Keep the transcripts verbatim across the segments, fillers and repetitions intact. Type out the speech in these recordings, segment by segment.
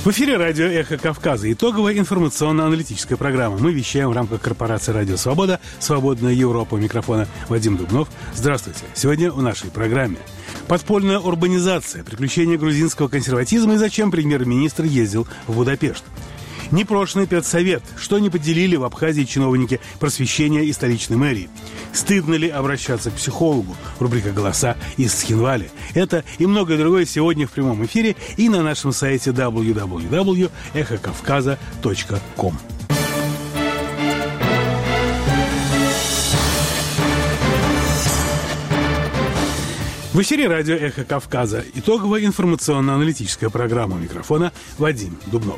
В эфире радио «Эхо Кавказа». Итоговая информационно-аналитическая программа. Мы вещаем в рамках корпорации «Радио Свобода», «Свободная Европа». У микрофона Вадим Дубнов. Здравствуйте. Сегодня в нашей программе подпольная урбанизация, приключения грузинского консерватизма и зачем премьер-министр ездил в Будапешт. Непрошенный педсовет. Что не поделили в Абхазии чиновники просвещения и столичной мэрии. Стыдно ли обращаться к психологу? Рубрика «Голоса» из Цхинвали. Это и многое другое сегодня в прямом эфире и на нашем сайте дабл ю дабл ю дабл ю точка эхо кавказа точка ком. В эфире радио «Эхо Кавказа». Итоговая информационно-аналитическая программа. У микрофона Вадим Дубнов.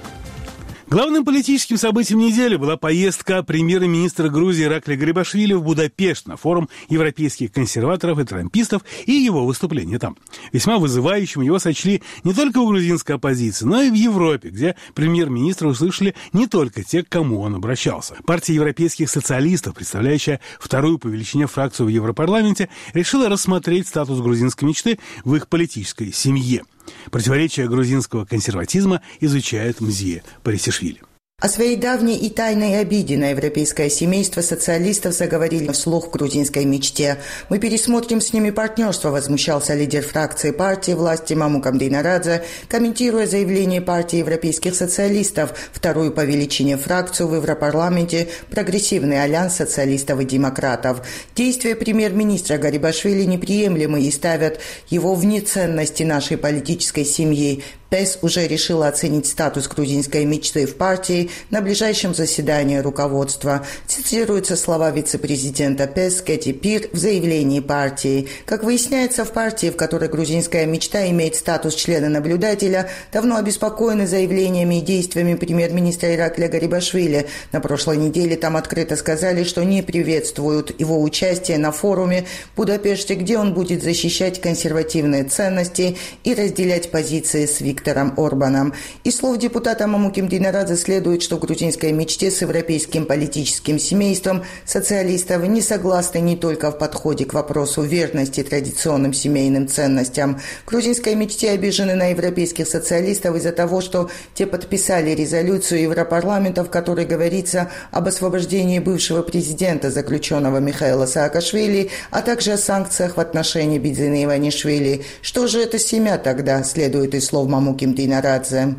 Главным политическим событием недели была поездка премьер-министра Грузии Ираклия Гарибашвили в Будапешт на форум европейских консерваторов и трампистов и его выступление там. Весьма вызывающим его сочли не только в грузинской оппозиции, но и в Европе, где премьер-министра услышали не только те, к кому он обращался. Партия европейских социалистов, представляющая вторую по величине фракцию в Европарламенте, решила рассмотреть статус грузинской мечты в их политической семье. Противоречия грузинского консерватизма изучает Мзие Парисишвили. О своей давней и тайной обиде на европейское семейство социалистов заговорили вслух в грузинской мечте. «Мы пересмотрим с ними партнерство», – возмущался лидер фракции партии власти Мамукам Дейнарадзе, комментируя заявление партии европейских социалистов, вторую по величине фракцию в Европарламенте, прогрессивный альянс социалистов и демократов. Действия премьер-министра Гарибашвили неприемлемы и ставят его вне ценности нашей политической семьи. ПЭС уже решила оценить статус грузинской мечты в партии на ближайшем заседании руководства. Цитируются слова вице-президента ПЭС Кэти Пир в заявлении партии. Как выясняется, в партии, в которой грузинская мечта имеет статус члена-наблюдателя, давно обеспокоены заявлениями и действиями премьер-министра Ираклия Гарибашвили. На прошлой неделе там открыто сказали, что не приветствуют его участие на форуме в Будапеште, где он будет защищать консервативные ценности и разделять позиции с Виктором Виктором Орбаном. Из слов депутата Мамуким Дейнарадзе следует, что в грузинской мечте с европейским политическим семейством социалистов не согласны не только в подходе к вопросу верности традиционным семейным ценностям. В грузинской мечте обижены на европейских социалистов из-за того, что те подписали резолюцию Европарламента, в которой говорится об освобождении бывшего президента, заключенного Михаила Саакашвили, а также о санкциях в отношении Бидзины Иванишвили. Что же это семья тогда, следует из слов Мамуким Дейнарадзе.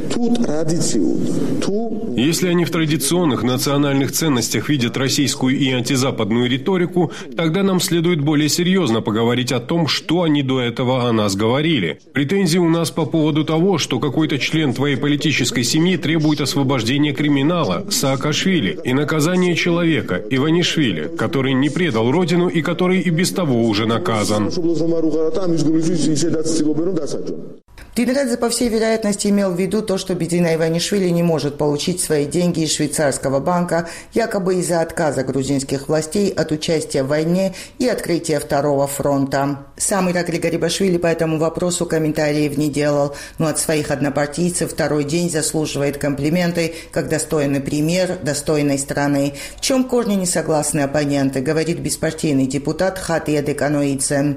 Если они в традиционных национальных ценностях видят российскую и антизападную риторику, тогда нам следует более серьезно поговорить о том, что они до этого о нас говорили. Претензии у нас по поводу того, что какой-то член твоей политической семьи требует освобождения криминала, Саакашвили, и наказания человека, Иванишвили, который не предал родину и который и без того уже наказан. Дейнарадзе, по всей вероятности, имел в виду то, что Бидзина Иванишвили не может получить свои деньги из швейцарского банка, якобы из-за отказа грузинских властей от участия в войне и открытия второго фронта. Сам Ираклий Гарибашвили по этому вопросу комментариев не делал, но от своих однопартийцев второй день заслуживает комплименты как достойный премьер достойной страны. В чем корни не согласны оппоненты, говорит беспартийный депутат Хатия Деканоидзе.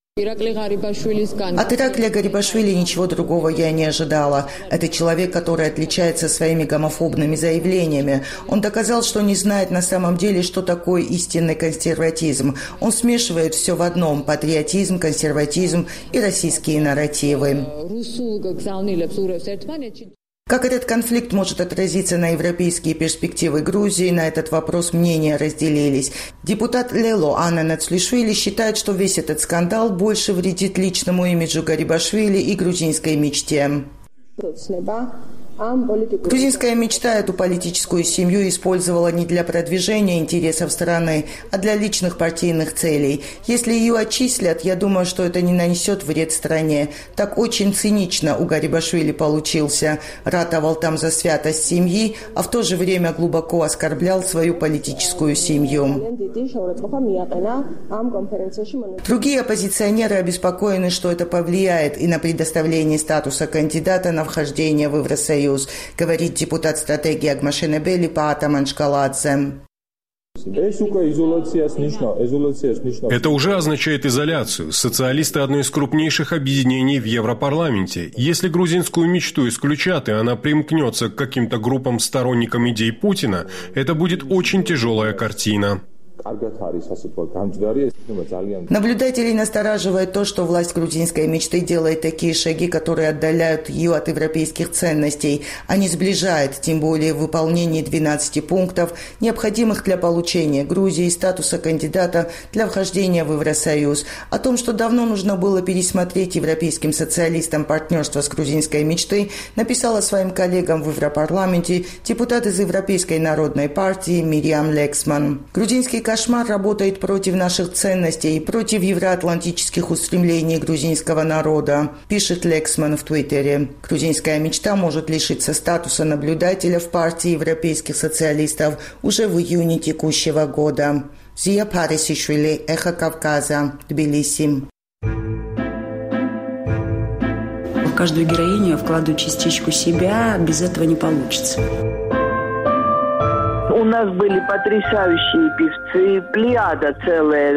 От Ираклия Гарибашвили ничего другого я не ожидала. Это человек, который отличается своими гомофобными заявлениями. Он доказал, что не знает на самом деле, что такое истинный консерватизм. Он смешивает все в одном – патриотизм, консерватизм и российские нарративы. Как этот конфликт может отразиться на европейские перспективы Грузии, на этот вопрос мнения разделились. Депутат Лело Анна Нацлишвили считает, что весь этот скандал больше вредит личному имиджу Гарибашвили и грузинской мечте. Грузинская мечта эту политическую семью использовала не для продвижения интересов страны, а для личных партийных целей. Если ее отчислят, я думаю, что это не нанесет вред стране. Так очень цинично у Гарибашвили получился. Ратовал там за святость семьи, а в то же время глубоко оскорблял свою политическую семью. Другие оппозиционеры обеспокоены, что это повлияет и на предоставление статуса кандидата на вхождение в Евросоюз, говорит депутат стратегии Агмашенебели Паата Маншкаладзе. Это уже означает изоляцию. Социалисты – одно из крупнейших объединений в Европарламенте. Если грузинскую мечту исключат, и она примкнется к каким-то группам сторонникам идей Путина, это будет очень тяжелая картина. Наблюдателей настораживает то, что власть грузинской мечты делает такие шаги, которые отдаляют ее от европейских ценностей, а не сближает, тем более в выполнении двенадцати пунктов, необходимых для получения Грузии статуса кандидата для вхождения в Евросоюз. О том, что давно нужно было пересмотреть европейским социалистам партнерство с грузинской мечтой, написала своим коллегам в Европарламенте депутат из Европейской народной партии Мириам Лексман. Грузинский кошмар работает против наших ценностей, против евроатлантических устремлений грузинского народа, пишет Лексман в Твиттере. Грузинская мечта может лишиться статуса наблюдателя в партии европейских социалистов уже в июне текущего года. Зия Парисишвили, Эхо Кавказа, Тбилиси. В каждую героиню я вкладываю частичку себя, без этого не получится. У нас были потрясающие певцы, плеяда целая.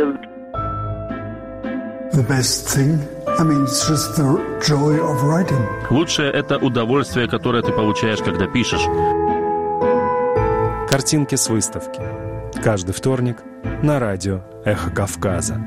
The best thing, I mean, it's just the joy of writing. Лучшее – это удовольствие, которое ты получаешь, когда пишешь. Картинки с выставки. Каждый вторник на радио «Эхо Кавказа».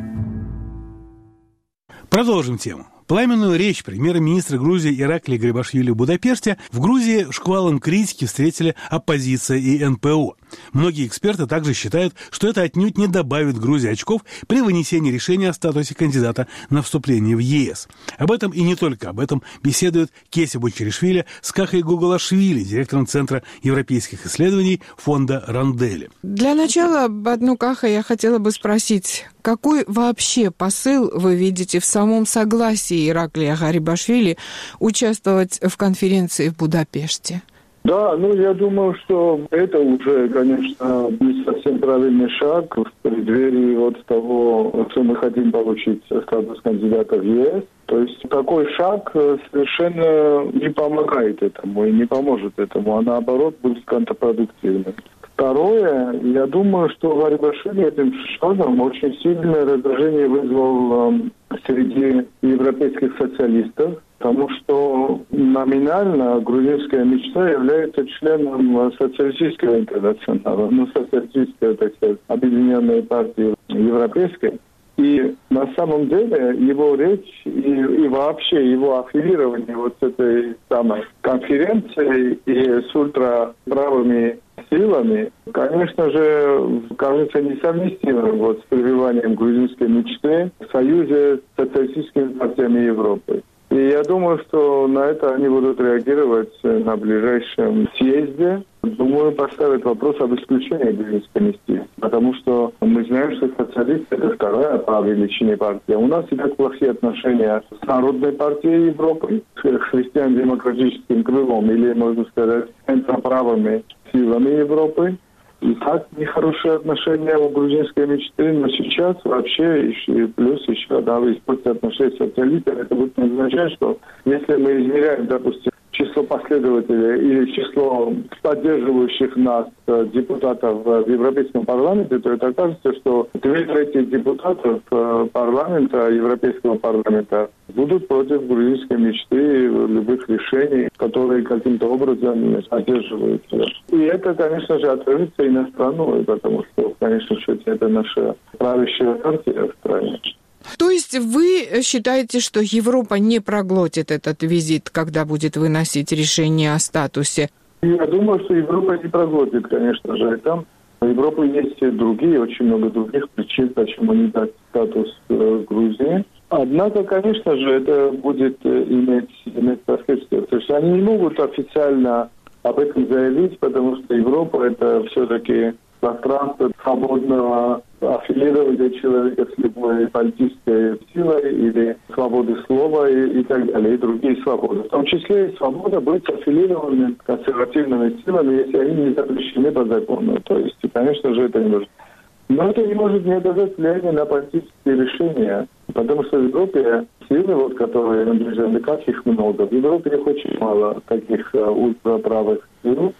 Продолжим тему. Пламенную речь премьер-министра Грузии Ираклия Гарибашвили в Будапеште в Грузии шквалом критики встретили оппозиция и эн пэ о. Многие эксперты также считают, что это отнюдь не добавит Грузии очков при вынесении решения о статусе кандидата на вступление в е эс. Об этом и не только об этом беседует Кеся Бочеришвили с Кахой Гугалашвили, директором Центра европейских исследований фонда Рандели. Для начала, одну Каха, я хотела бы спросить, какой вообще посыл вы видите в самом согласии Ираклия Гарибашвили участвовать в конференции в Будапеште? Да, ну я думаю, что это уже, конечно, не совсем правильный шаг в преддверии вот того, что мы хотим получить статус кандидата в е эс. То есть такой шаг совершенно не помогает этому и не поможет этому, а наоборот будет контрпродуктивным. Второе, я думаю, что Гарибашвили этим шагом очень сильное раздражение вызвал э, среди европейских социалистов, потому что номинально грузинская мечта является членом социалистического интернационала, ну, социалистической, так сказать, объединенной партии европейской. И на самом деле его речь и, и вообще его аффилирование вот с этой самой конференцией и с ультраправыми силами, конечно же, кажется несовместимым вот с прививанием грузинской мечты в союзе с социалистическими партиями Европы. И я думаю, что на это они будут реагировать на ближайшем съезде. Думаю, поставят вопрос об исключении грузинской мечты. Потому что мы знаем, что социалисты – это вторая по величине партия. У нас и так плохие отношения с Народной партией Европы, с христиан-демократическим крылом, или, можно сказать, центроправыми силами Европы. И так нехорошие отношения у грузинской мечты, но сейчас вообще и плюс еще, да, испортить отношения с социалистами, это будет означать, что если мы измеряем, допустим, число последователей или число поддерживающих нас депутатов в Европейском парламенте, то это окажется, что две трети депутатов парламента, Европейского парламента, будут против грузинской мечты любых решений, которые каким-то образом поддерживаются. И это, конечно же, отразится и на страну, потому что, в конечном счете, это наша правящая партия в стране. То есть вы считаете, что Европа не проглотит этот визит, когда будет выносить решение о статусе? Я думаю, что Европа не проглотит, конечно же. Там у Европы есть другие, очень много других причин, почему не дать статус э, Грузии. Однако, конечно же, это будет иметь, иметь последствия. То есть они не могут официально об этом заявить, потому что Европа – это все-таки пространство свободного аффилирования человека с любой политической силой или свободы слова и, и так далее, и другие свободы. В том числе и свобода быть аффилированным консервативными силами, если они не запрещены по закону. То есть, конечно же, это не может. Но это не может не оказать влияния на политические решения, потому что в Европе силы, вот, которые наблюдали, как их много, в Европе их очень мало таких ультраправых сил.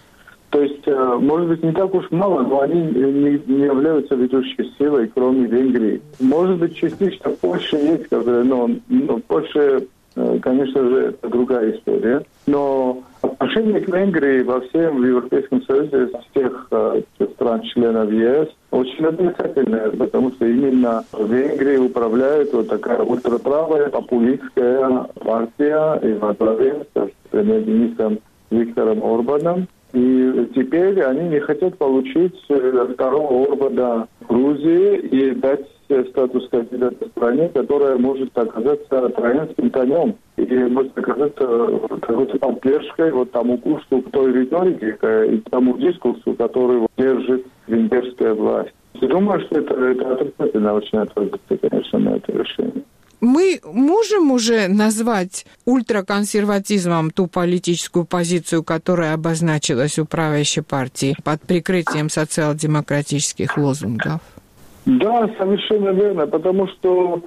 То есть, может быть, не так уж мало, но они не, не являются ведущей силой, кроме Венгрии. Может быть, частично Польша есть, которая, но, но Польша, конечно же, это другая история. Но отношение к Венгрии во всем Европейском Союзе, всех стран-членов ЕС, очень отрицательное, потому что именно в Венгрии управляет вот такая ультраправая популистская партия и во главе с премьер-министром Виктором Орбаном. И теперь они не хотят получить второго Орбана в Грузии и дать статус кандидата стране, которая может оказаться троянским конем и может оказаться какой-то поддержкой вот тому курсу, к той риторике и к тому дискурсу, который держит венгерская власть. Я думаю, что это, это отрицательно очень отразится, конечно, на это решение. Мы можем уже назвать ультраконсерватизмом ту политическую позицию, которая обозначилась у правящей партии под прикрытием социал-демократических лозунгов? Да, совершенно верно, потому что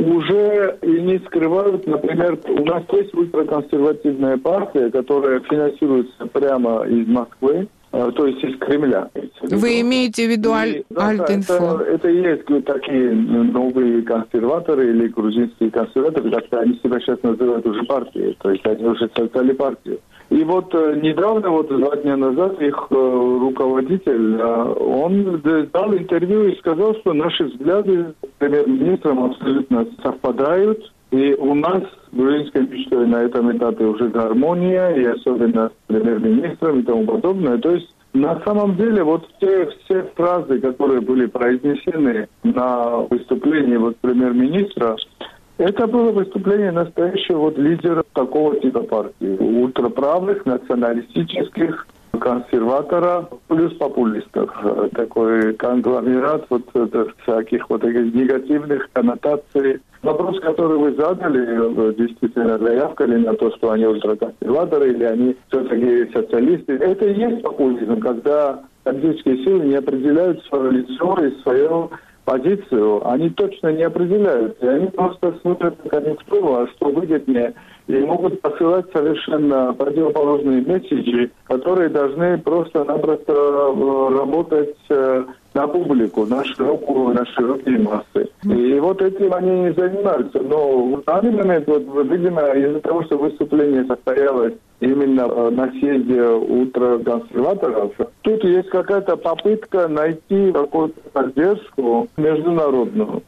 уже и не скрывают, например, у нас есть ультраконсервативная партия, которая финансируется прямо из Москвы, то есть из Кремля. Вы имеете в виду аль- да, Альтинфо? Это, это и есть такие новые консерваторы или грузинские консерваторы, как они себя сейчас называют уже партией, то есть они уже создали партию. И вот недавно, вот два дня назад, их руководитель, он дал интервью и сказал, что наши взгляды с премьер-министром абсолютно совпадают. И у нас в грузинской мечте на этом этапе уже гармония, и особенно с премьер-министром и тому подобное. То есть на самом деле вот те все фразы, которые были произнесены на выступлении вот премьер-министра, это было выступление настоящего вот лидера такого типа партии. Ультраправых, националистических, консерваторов, плюс популистов. Такой конгломерат вот всяких вот таких негативных коннотаций. Вопрос, который вы задали, действительно заявка ли на то, что они ультраконсерваторы или они все-таки социалисты. Это и есть популизм, когда политические силы не определяют свое лицо и свою позицию, они точно не определяют. И они просто смотрят на конъюнктуру, а что выгоднее, и могут посылать совершенно противоположные месседжи, которые должны просто-напросто работать на публику, на широкую, на широкие массы. И вот этим они не занимаются. Но в данный момент, вот, видимо, из-за того, что выступление состоялось именно на съезде ультраконсерваторов, тут есть какая-то попытка найти какую-то поддержку международную.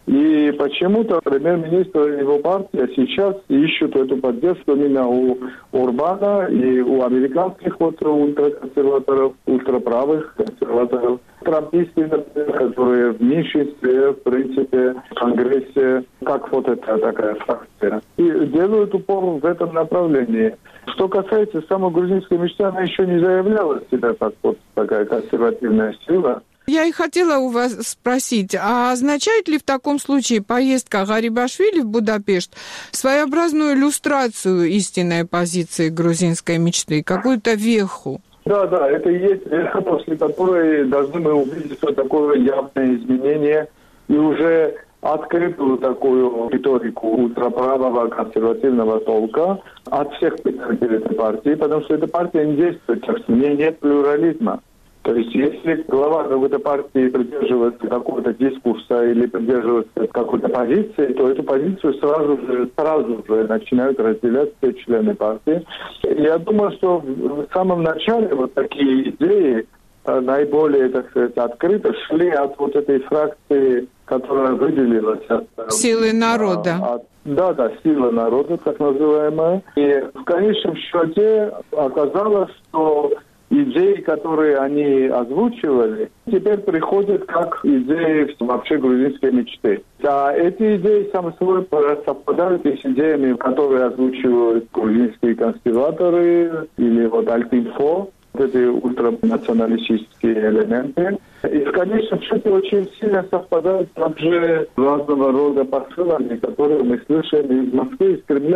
И почему-то премьер-министр и его партия сейчас ищут эту поддержку именно у Орбана и у американских вот ультраконсерваторов, ультраправых консерваторов. Трамписты, например, которые в меньшинстве, в принципе, в Конгрессе, как вот эта такая фракция. И делают упор в этом направлении. Что касается самой грузинской мечты, она еще не заявляла себя как вот такая консервативная сила. Я и хотела у вас спросить, а означает ли в таком случае поездка Гарибашвили в Будапешт своеобразную иллюстрацию истинной позиции грузинской мечты, какую-то веху? Да, да, это и есть веха, после которой должны мы увидеть вот такое явное изменение и уже открытую такую риторику ультраправого консервативного толка от всех представителей этой партии, потому что эта партия не действует, так что в ней нет плюрализма. То есть, если глава какой-то партии придерживается какого-то дискурса или придерживается какой-то позиции, то эту позицию сразу же, сразу же начинают разделять все члены партии. Я думаю, что в самом начале вот такие идеи наиболее, так сказать, открыто шли от вот этой фракции, которая выделилась от... Силы народа. От, да, да, сила народа, так называемая. И в конечном счете оказалось, что идеи, которые они озвучивали, теперь приходят как идеи вообще грузинской мечты. А эти идеи, само собой, совпадают и с идеями, которые озвучивают грузинские консерваторы или вот Альтинфо, вот эти ультранационалистические элементы. И в конечном счете очень сильно совпадают также разного рода посылами, которые мы слышим из Москвы, из Кремля.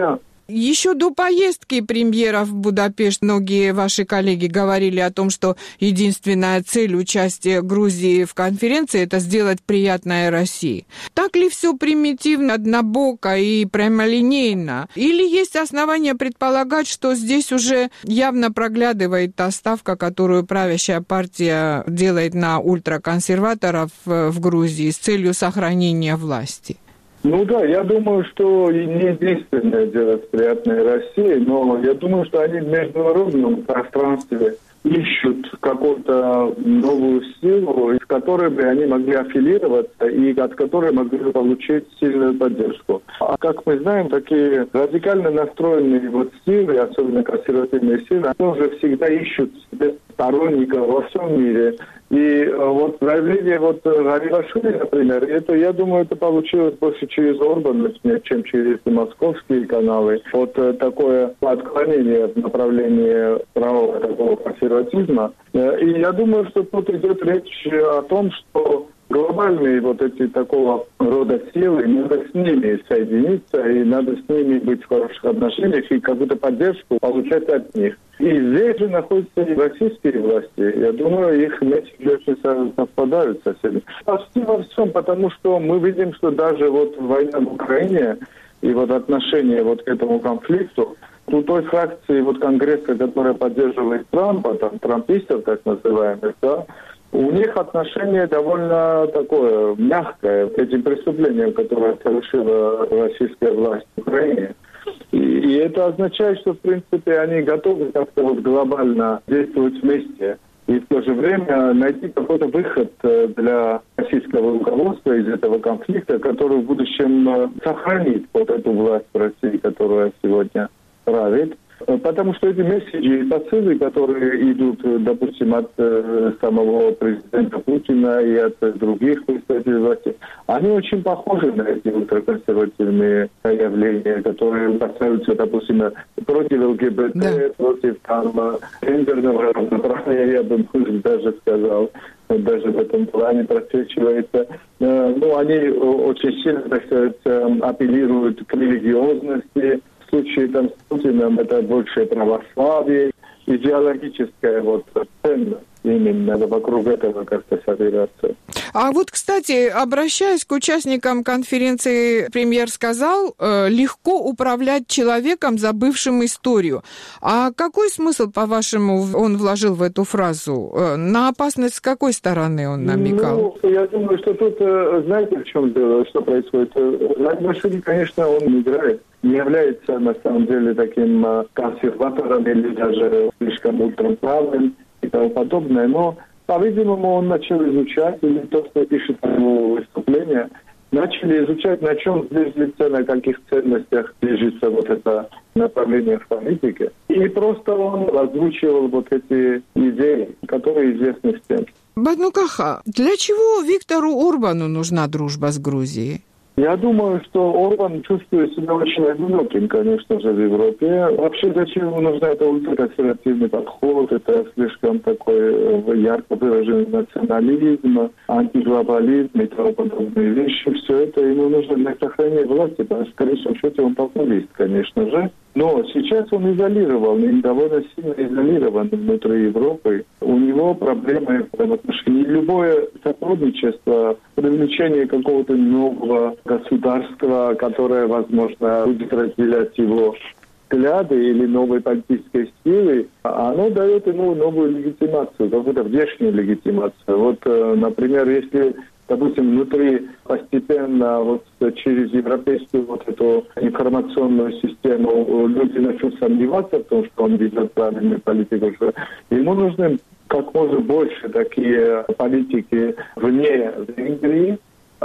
Еще до поездки премьера в Будапешт многие ваши коллеги говорили о том, что единственная цель участия Грузии в конференции – это сделать приятное России. Так ли все примитивно, однобоко и прямолинейно? Или есть основания предполагать, что здесь уже явно проглядывает та ставка, которую правящая партия делает на ультраконсерваторов в Грузии с целью сохранения власти? Ну да, я думаю, что не единственное дело с приятной Россией, но я думаю, что они в международном пространстве ищут какую-то новую силу, с которой бы они могли аффилироваться и от которой могли бы получить сильную поддержку. А как мы знаем, такие радикально настроенные вот силы, особенно консервативные силы, они уже всегда ищут себе сторонников во всем мире. И вот заявление вот Гарибашвили, например, это, я думаю, это получилось больше через Орбана, чем через московские каналы. Вот такое отклонение в направлении правого такого консерватизма. И я думаю, что тут идет речь о том, что глобальные вот эти такого рода силы, надо с ними соединиться, и надо с ними быть в хороших отношениях, и какую-то поддержку получать от них. И здесь же находятся и российские власти. Я думаю, их месседжи очень совпадают со всеми. Почти во всем, потому что мы видим, что даже вот война в Украине и вот отношение вот к этому конфликту, у той фракции вот Конгресса, которая поддерживает Трампа, там, трампистов так называемых, да, у них отношение довольно такое мягкое к этим преступлениям, которые совершила российская власть в Украине. И, и это означает, что, в принципе, они готовы как-то вот глобально действовать вместе. И в то же время найти какой-то выход для российского руководства из этого конфликта, который в будущем сохранит вот эту власть в России, которая сегодня правит. Потому что эти месседжи и посылы, которые идут, допустим, от э, самого президента Путина и от других представителей власти, они очень похожи на эти ультраконсервативные явления, которые касаются, допустим, против ЛГБТ, да. против там гендерного равноправия, я бы даже сказал. Даже в этом плане просвечивается. Ну, они очень сильно, так сказать, апеллируют к религиозности. В случае там, с Путиным это больше православие, идеологическая вот ценность. Именно вокруг этого как-то собираться. А вот, кстати, обращаясь к участникам конференции, премьер сказал, э, легко управлять человеком, забывшим историю. А какой смысл, по-вашему, он вложил в эту фразу? Э, на опасность с какой стороны он намекал? Ну, я думаю, что тут, знаете, в чем дело, что происходит? Гарибашвили, конечно, он играет. Не является, на самом деле, таким консерватором или даже слишком ультраправым и тому подобное, но, по-видимому, он начал изучать, или то, что пишет его выступление, начали изучать, на чем зиждется, на каких ценностях движется вот это направление в политике. И просто он озвучивал вот эти идеи, которые известны всем. Баднукаха, для чего Виктору Орбану нужна дружба с Грузией? Я думаю, что Орбан чувствует себя очень одиноким, конечно же, в Европе. Вообще, зачем ему нужен это ультраконсервативный подход, это слишком такой ярко выраженный национализм, антиглобализм и тому подобные вещи. Все это ему нужно для сохранения власти, потому что, в конечном счете, он популист, конечно же. Но сейчас он изолирован, довольно сильно изолирован внутри Европы. У него проблемы в отношении любое сотрудничество, привлечение какого-то нового государства, которое, возможно, будет разделять его взгляды или новой политической силы, оно дает ему новую легитимацию, какую-то внешнюю легитимацию. Вот, например, если, допустим, внутри постепенно вот через европейскую вот эту информационную систему люди начнут сомневаться в том, что он ведет правильную политику, что ему нужны как можно больше такие политики вне Венгрии,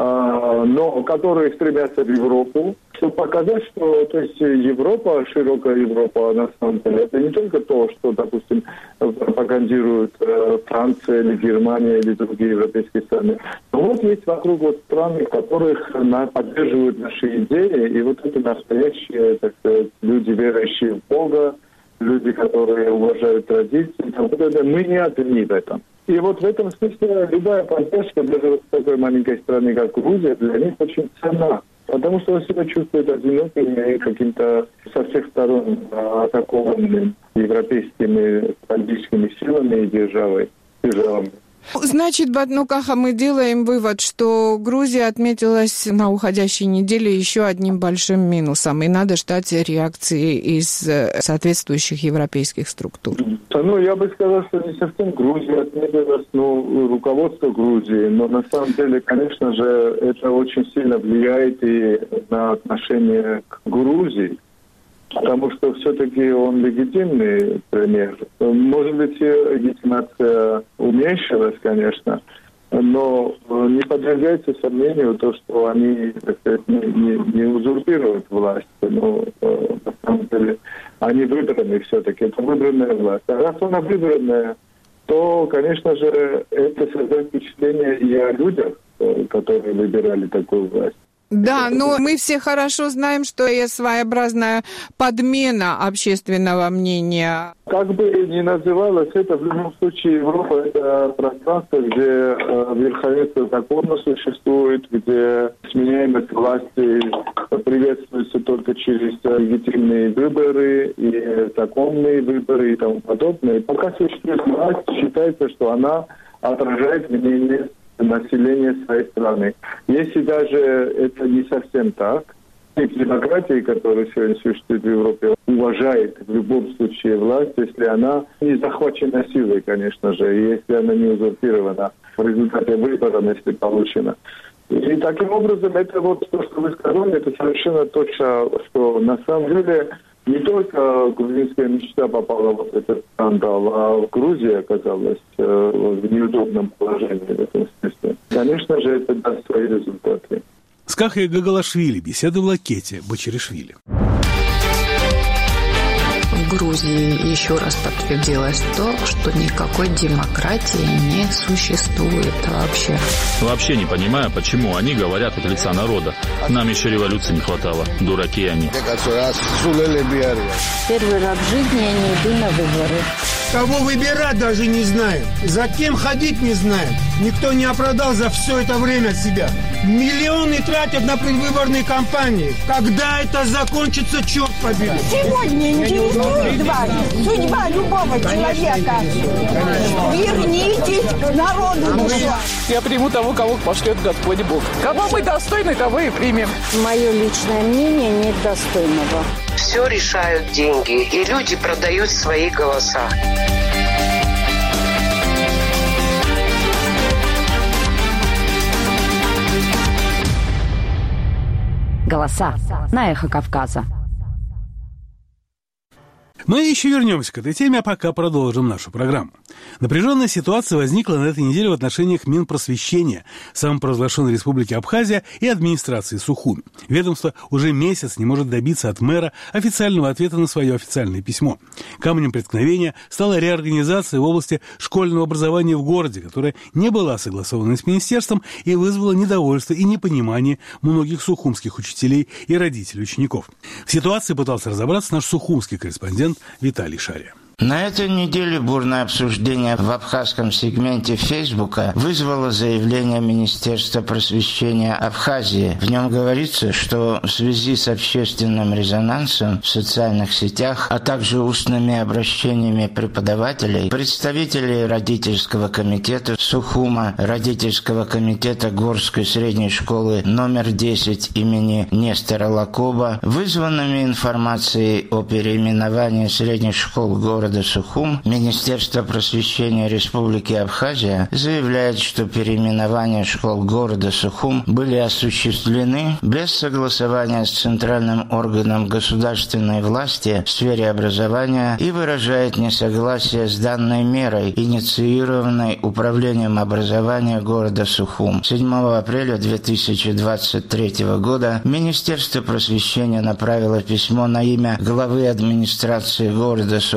но которые стремятся в Европу, чтобы показать, что то есть Европа, широкая Европа, на самом деле, это не только то, что, допустим, пропагандирует Франция или Германия или другие европейские страны. Но вот есть вокруг вот страны, которых поддерживают наши идеи, и вот это настоящие, так сказать, люди, верующие в Бога, люди, которые уважают традиции. Мы не одни в этом. И вот в этом смысле любая поддержка, даже в такой маленькой стране, как Грузия, для них очень ценна. Потому что он себя чувствует одиноким и каким-то со всех сторон атакованным европейскими политическими силами и державой, державами. Значит, Батнукаха, мы делаем вывод, что Грузия отметилась на уходящей неделе еще одним большим минусом, и надо ждать реакции из соответствующих европейских структур. Ну, я бы сказал, что не совсем Грузия отметилась, но руководство Грузии, но на самом деле, конечно же, это очень сильно влияет и на отношение к Грузии. Потому что все-таки он легитимный премьер. Может быть, легитимация уменьшилась, конечно, но не подвергается сомнению то, что они, так сказать, не, не, не узурпируют власть. Но на самом деле они выбраны все-таки. Это выбранная власть. А раз она выбранная, то, конечно же, это создает впечатление и о людях, которые выбирали такую власть. Да, но мы все хорошо знаем, что есть своеобразная подмена общественного мнения. Как бы ни называлось это, в любом случае Европа – это пространство, где э, верховенство закона существует, где сменяемость власти приветствуется только через легитимные выборы и законные выборы и тому подобное. Пока существует власть, считается, что она отражает мнение населения своей страны. Если даже это не совсем так, тип демократии, который сегодня существует в Европе, уважает в любом случае власть, если она не захвачена силой, конечно же, и если она не узурпирована в результате выборов, если получена. И таким образом, это вот то, что вы сказали, это совершенно точно, что на самом деле не только грузинская мечта попала в этот скандал, а Грузия оказалась э, в неудобном положении в этом смысле. Конечно же, это даст свои результаты. С Кахой Гагалашвили беседовала Кети Бочеришвили. В Грузии еще раз подтвердилось то, что никакой демократии не существует вообще. Вообще не понимаю, почему они говорят от лица народа. Нам еще революции не хватало. Дураки они. Первый раз в жизни я не иду на выборы. Кого выбирать даже не знаем. За кем ходить не знаем. Никто не оправдал за все это время себя. Миллионы тратят на предвыборные кампании. Когда это закончится, черт побери. Сегодня интересует вас судьба любого человека. Вернитесь к народу душа. Я приму того, кого пошлет Господь Бог. Кого мы достойны, того и примем. Мое личное мнение нет достойного. Все решают деньги, и люди продают свои голоса. Голоса на Эхо Кавказа. Мы еще вернемся к этой теме, а пока продолжим нашу программу. Напряженная ситуация возникла на этой неделе в отношениях Минпросвещения, самопровозглашенной республики Абхазия, и администрации Сухуми. Ведомство уже месяц не может добиться от мэра официального ответа на свое официальное письмо. Камнем преткновения стала реорганизация в области школьного образования в городе, которая не была согласована с министерством и вызвала недовольство и непонимание многих сухумских учителей и родителей учеников. В ситуации пытался разобраться наш сухумский корреспондент Виталий Шария. На этой неделе бурное обсуждение в абхазском сегменте Фейсбука вызвало заявление Министерства просвещения Абхазии. В нем говорится, что в связи с общественным резонансом в социальных сетях, а также устными обращениями преподавателей, представителей родительского комитета Сухума, родительского комитета Горской средней школы номер десять имени Нестора Лакоба, вызванными информацией о переименовании средних школ города Сухум, Министерство просвещения Республики Абхазия заявляет, что переименования школ города Сухум были осуществлены без согласования с центральным органом государственной власти в сфере образования и выражает несогласие с данной мерой, инициированной Управлением образования города Сухум. седьмого апреля две тысячи двадцать третьего года Министерство просвещения направило письмо на имя главы администрации города Сухум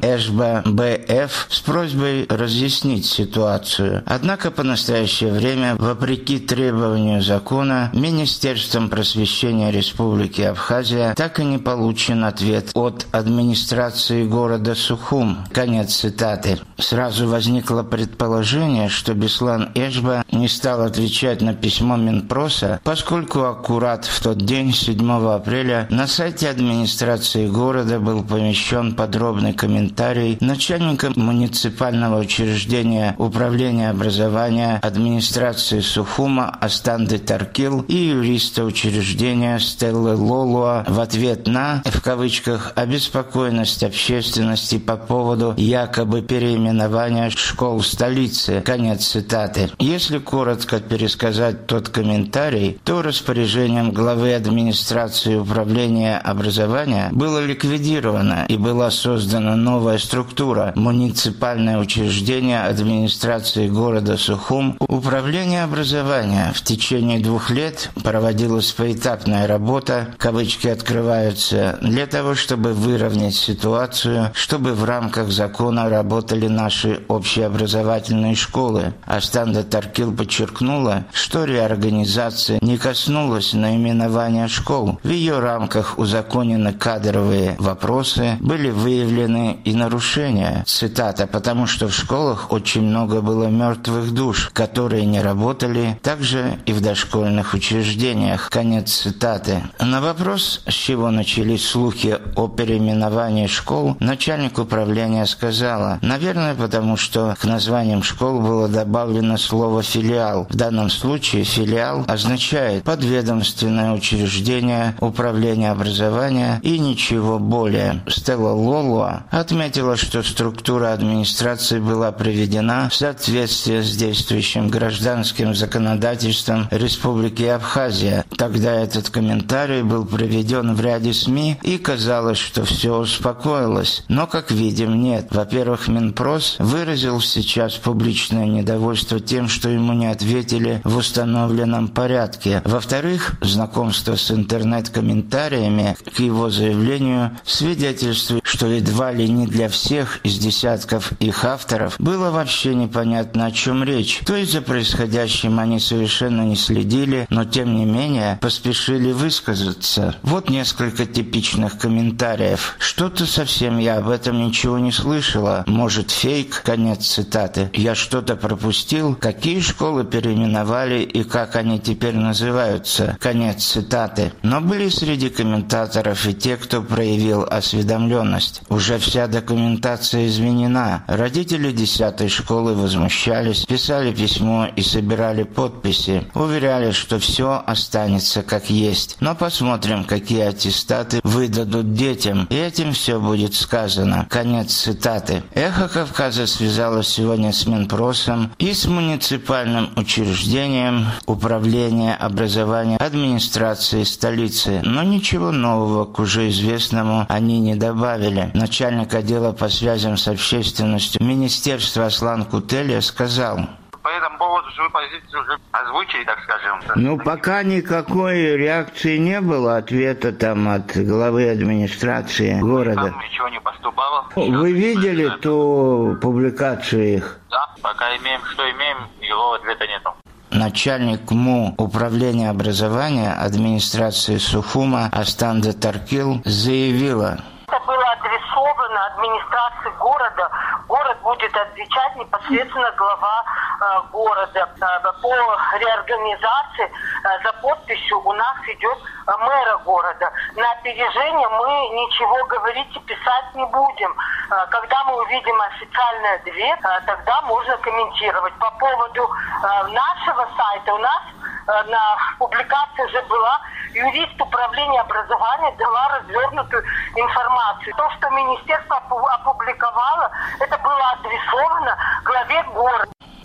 Эшба Бэ Эф с просьбой разъяснить ситуацию. Однако по настоящее время, вопреки требованию закона, Министерством просвещения Республики Абхазия так и не получен ответ от администрации города Сухум. Конец цитаты. Сразу возникло предположение, что Беслан Эшба не стал отвечать на письмо Минпроса, поскольку аккурат в тот день, седьмого апреля, на сайте администрации города был помещен подробный комментарий начальника муниципального учреждения Управления образования администрации Сухума Астанды Таркил и юриста учреждения Стеллы Лолуа в ответ на, в кавычках, обеспокоенность общественности по поводу якобы переименования школ столицы. Конец цитаты. Если коротко пересказать тот комментарий, то распоряжением главы администрации управления образования было ликвидировано и была создана новая структура – муниципальное учреждение администрации города Сухум. Управление образования. В течение двух лет проводилась поэтапная работа, кавычки открываются, для того, чтобы выровнять ситуацию, чтобы в рамках закона работали наши общеобразовательные школы. Астанда Таркил подчеркнула, что реорганизация не коснулась наименования школ. В ее рамках узаконены кадровые вопросы, были выявлены и нарушения. Цитата: «потому что в школах очень много было мертвых душ, которые не работали, также и в дошкольных учреждениях». Конец цитаты. На вопрос, с чего начались слухи о переименовании школ, начальник управления сказала: наверное, потому что к названиям школ было добавлено слово «филиал». В данном случае филиал означает подведомственное учреждение управления образования и ничего более. Стелла Лолуа отметила, что структура администрации была приведена в соответствие с действующим гражданским законодательством Республики Абхазия. Тогда этот комментарий был приведен в ряде СМИ, и казалось, что все успокоилось. Но, как видим, нет. Во-первых, Минпрос выразил сейчас публичное недовольство тем, что ему не ответили в установленном порядке. Во-вторых, знакомство с интернет-комментариями к его заявлению свидетельствует, что едва ли не для всех из десятков их авторов было вообще непонятно, о чем речь. То есть за происходящим они совершенно не следили, но тем не менее поспешили высказаться. Вот несколько типичных комментариев. «Что-то совсем я об этом ничего не слышала. Может, фейк?» Конец цитаты. «Я что-то пропустил? Какие школы переименовали и как они теперь называются?» Конец цитаты. Но были среди комментаторов и те, кто проявил осведомленность. Уже вся документация изменена. Родители десятой школы возмущались, писали письмо и собирали подписи. Уверяли, что все останется как есть. Но посмотрим, какие аттестаты выдадут детям, и этим все будет сказано. Конец цитаты. «Эхо Кавказа» связалось сегодня с Минпросом и с муниципальным учреждением Управления образования администрации столицы, но ничего нового к уже известному они не добавили. Начальник отдела по связям с общественностью Министерства Аслан Кутелия сказал: по этому поводу свою позицию уже озвучили, так скажем. Ну, пока никакой реакции не было, ответа там от главы администрации города. Там ничего не поступало. Вы видели ту публикацию их? Да, пока имеем, что имеем, его ответа нету. Начальник МУ Управления образования администрации Сухума Астанда Таркил заявила: это было адресовано администрации города. Город будет отвечать непосредственно глава э, города. Э, по реорганизации э, за подписью у нас идет э, мэра города. На опережение мы ничего говорить и писать не будем. Э, когда мы увидим официальный ответ, э, тогда можно комментировать. По поводу э, нашего сайта у нас э, на публикации уже была, юрист управления образования дала развернутую информацию. То, что министерство опубликовало, это было адресовано главе города.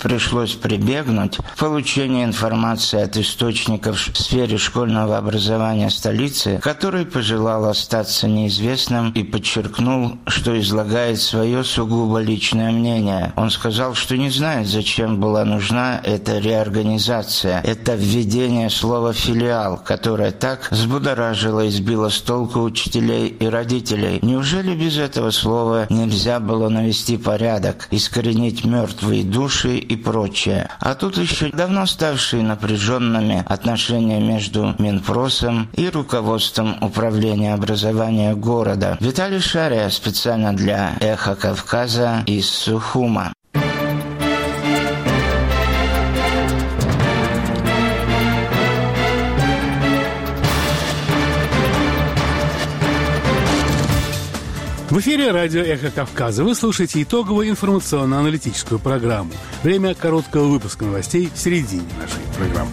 пришлось прибегнуть к получению информации от источников в сфере школьного образования столицы, который пожелал остаться неизвестным и подчеркнул, что излагает свое сугубо личное мнение. Он сказал, что не знает, зачем была нужна эта реорганизация, это введение слова «филиал», которое так взбудоражило и сбило с толку учителей и родителей. Неужели без этого слова нельзя было навести порядок, искоренить мертвые души и прочее? А тут еще давно ставшие напряженными отношения между Минпросом и руководством управления образования города. Виталий Шария специально для «Эхо Кавказа» из Сухума. В эфире радио «Эхо Кавказа». Вы слушаете итоговую информационно-аналитическую программу. Время короткого выпуска новостей в середине нашей программы.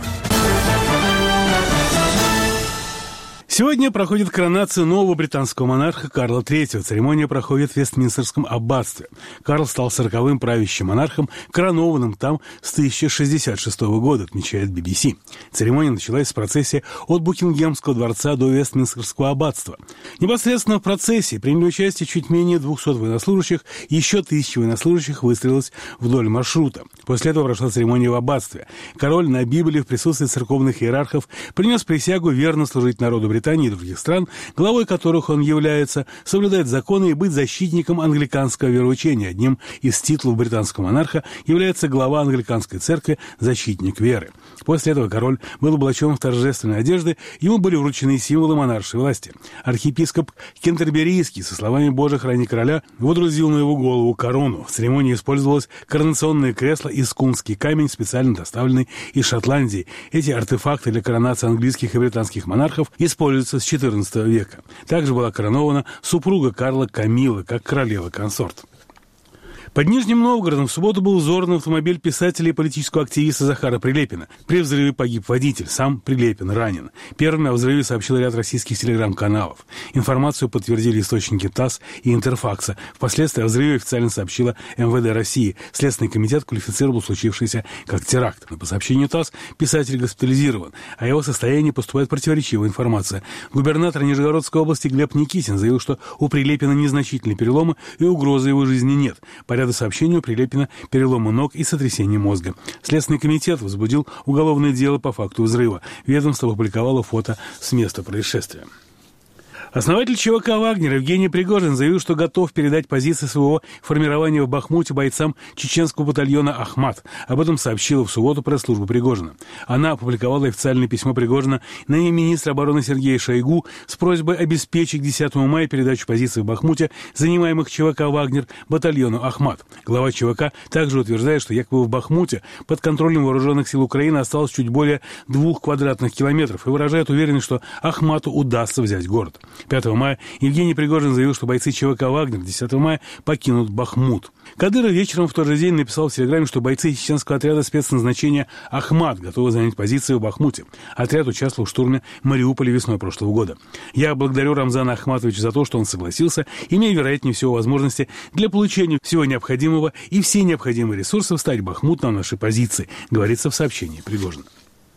Сегодня проходит коронация нового британского монарха Карла третьего. Церемония проходит в Вестминстерском аббатстве. Карл стал сороковым правящим монархом, коронованным там с тысяча шестьдесят шестого года, отмечает би би си. Церемония началась с процессии от Букингемского дворца до Вестминстерского аббатства. Непосредственно в процессии приняли участие чуть менее двухсот военнослужащих, еще тысяча военнослужащих выстроилась вдоль маршрута. После этого прошла церемония в аббатстве. Король на Библии в присутствии церковных иерархов принес присягу верно служить народу Британии и других стран, главой которых он является, соблюдать законы и быть защитником англиканского вероучения. Одним из титулов британского монарха является глава англиканской церкви «Защитник веры». После этого король был облачен в торжественные одежды, ему были вручены символы монаршей власти. Архиепископ Кентерберийский со словами «Боже, храни короля» водрузил на его голову корону. В церемонии использовалось коронационное кресло и скунский камень, специально доставленный из Шотландии. Эти артефакты для коронации английских и британских монархов используются с четырнадцатого века. Также была коронована супруга Карла Камила, как королева-консорт. Под Нижним Новгородом в субботу был взорван автомобиль писателя и политического активиста Захара Прилепина. При взрыве погиб водитель, сам Прилепин ранен. Первыми о взрыве сообщил ряд российских телеграм-каналов. Информацию подтвердили источники ТАСС и Интерфакса. Впоследствии о взрыве официально сообщила эм вэ дэ России. Следственный комитет квалифицировал случившееся как теракт. Но по сообщению ТАСС писатель госпитализирован. О его состоянии поступает противоречивая информация. Губернатор Нижегородской области Глеб Никитин заявил, что у Прилепина незначительные переломы и угрозы его жизни нет. По ряду сообщений у Прилепина переломы ног и сотрясение мозга. Следственный комитет возбудил уголовное дело по факту взрыва. Ведомство опубликовало фото с места происшествия. Основатель ЧВК «Вагнер» Евгений Пригожин заявил, что готов передать позиции своего формирования в Бахмуте бойцам чеченского батальона «Ахмат». Об этом сообщила в субботу пресс-служба Пригожина. Она опубликовала официальное письмо Пригожина на имя министра обороны Сергея Шойгу с просьбой обеспечить к десятому мая передачу позиций в Бахмуте, занимаемых ЧВК «Вагнер», батальону «Ахмат». Глава ЧВК также утверждает, что якобы в Бахмуте под контролем вооруженных сил Украины осталось чуть более двух квадратных километров и выражает уверенность, что «Ахмату» удастся взять город. пятого мая Евгений Пригожин заявил, что бойцы ЧВК «Вагнер» десятого мая покинут Бахмут. Кадыров вечером в тот же день написал в Телеграме, что бойцы чеченского отряда спецназначения «Ахмат» готовы занять позиции в Бахмуте. Отряд участвовал в штурме Мариуполя весной прошлого года. «Я благодарю Рамзана Ахматовича за то, что он согласился, имея, вероятнее всего, возможности для получения всего необходимого и все необходимые ресурсы встать в Бахмут на наши позиции», говорится в сообщении Пригожина.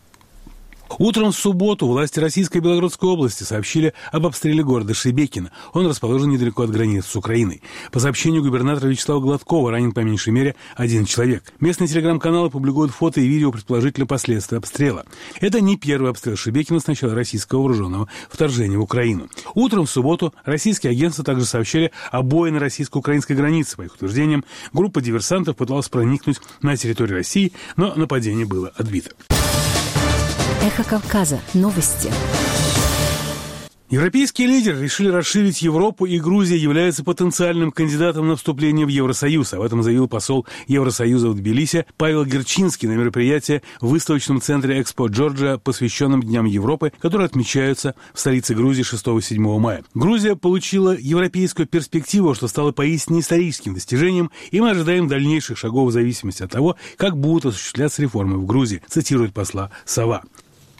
Утром в субботу власти Российской и Белгородской области сообщили об обстреле города Шебекино. Он расположен недалеко от границы с Украиной. По сообщению губернатора Вячеслава Гладкова ранен по меньшей мере один человек. Местные телеграм-каналы публикуют фото и видео предположительно последствий обстрела. Это не первый обстрел Шебекино с начала российского вооруженного вторжения в Украину. Утром в субботу российские агентства также сообщили о бое на российско-украинской границе. По их утверждениям, группа диверсантов пыталась проникнуть на территорию России, но нападение было отбито. Эхо Кавказа. Новости. Европейские лидеры решили расширить Европу, и Грузия является потенциальным кандидатом на вступление в Евросоюз. Об этом заявил посол Евросоюза в Тбилиси Павел Герчинский на мероприятии в выставочном центре Экспо Джорджия, посвященном Дням Европы, которые отмечаются в столице Грузии шестого-седьмого мая. Грузия получила европейскую перспективу, что стало поистине историческим достижением, и мы ожидаем дальнейших шагов в зависимости от того, как будут осуществляться реформы в Грузии, цитирует посла Сова.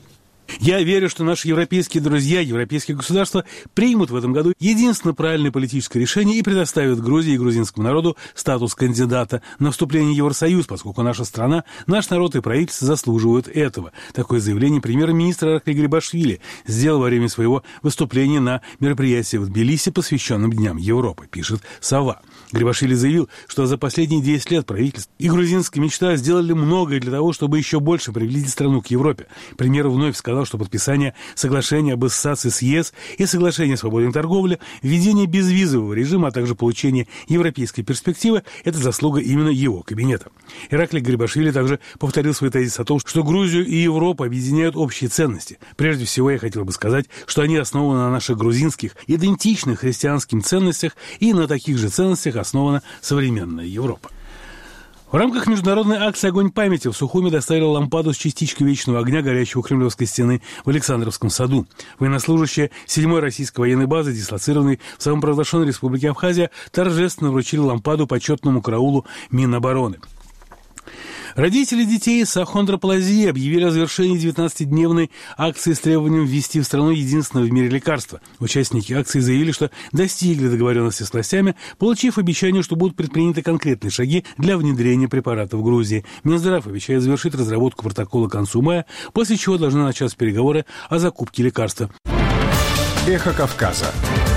Я верю, что наши европейские друзья, европейские государства примут в этом году единственно правильное политическое решение и предоставят Грузии и грузинскому народу статус кандидата на вступление в Евросоюз, поскольку наша страна, наш народ и правительство заслуживают этого. Такое заявление премьер-министр Ираклий Гарибашвили сделал во время своего выступления на мероприятии в Тбилиси, посвященном Дням Европы, пишет «Сова». Гарибашвили заявил, что за последние десять лет правительство и грузинская мечта сделали многое для того, чтобы еще больше приблизить страну к Европе. Премьер вновь сказал, что подписание соглашения об ассоциации с ЕС и соглашение о свободной торговле, введение безвизового режима, а также получение европейской перспективы – это заслуга именно его кабинета. Ираклий Гарибашвили также повторил свой тезис о том, что Грузию и Европу объединяют общие ценности. Прежде всего, я хотел бы сказать, что они основаны на наших грузинских, идентичных христианским ценностях, и на таких же ценностях основана современная Европа. В рамках международной акции «Огонь памяти» в Сухуми доставили лампаду с частичкой вечного огня, горящего у Кремлевской стены в Александровском саду. Военнослужащие седьмой российской военной базы, дислоцированной в самопровозглашенной республике Абхазия, торжественно вручили лампаду почетному караулу Минобороны. Родители детей с ахондроплазией объявили о завершении девятнадцатидневной акции с требованием ввести в страну единственное в мире лекарство. Участники акции заявили, что достигли договоренности с властями, получив обещание, что будут предприняты конкретные шаги для внедрения препарата в Грузии. Минздрав обещает завершить разработку протокола к концу мая, после чего должны начаться переговоры о закупке лекарства. Эхо Кавказа.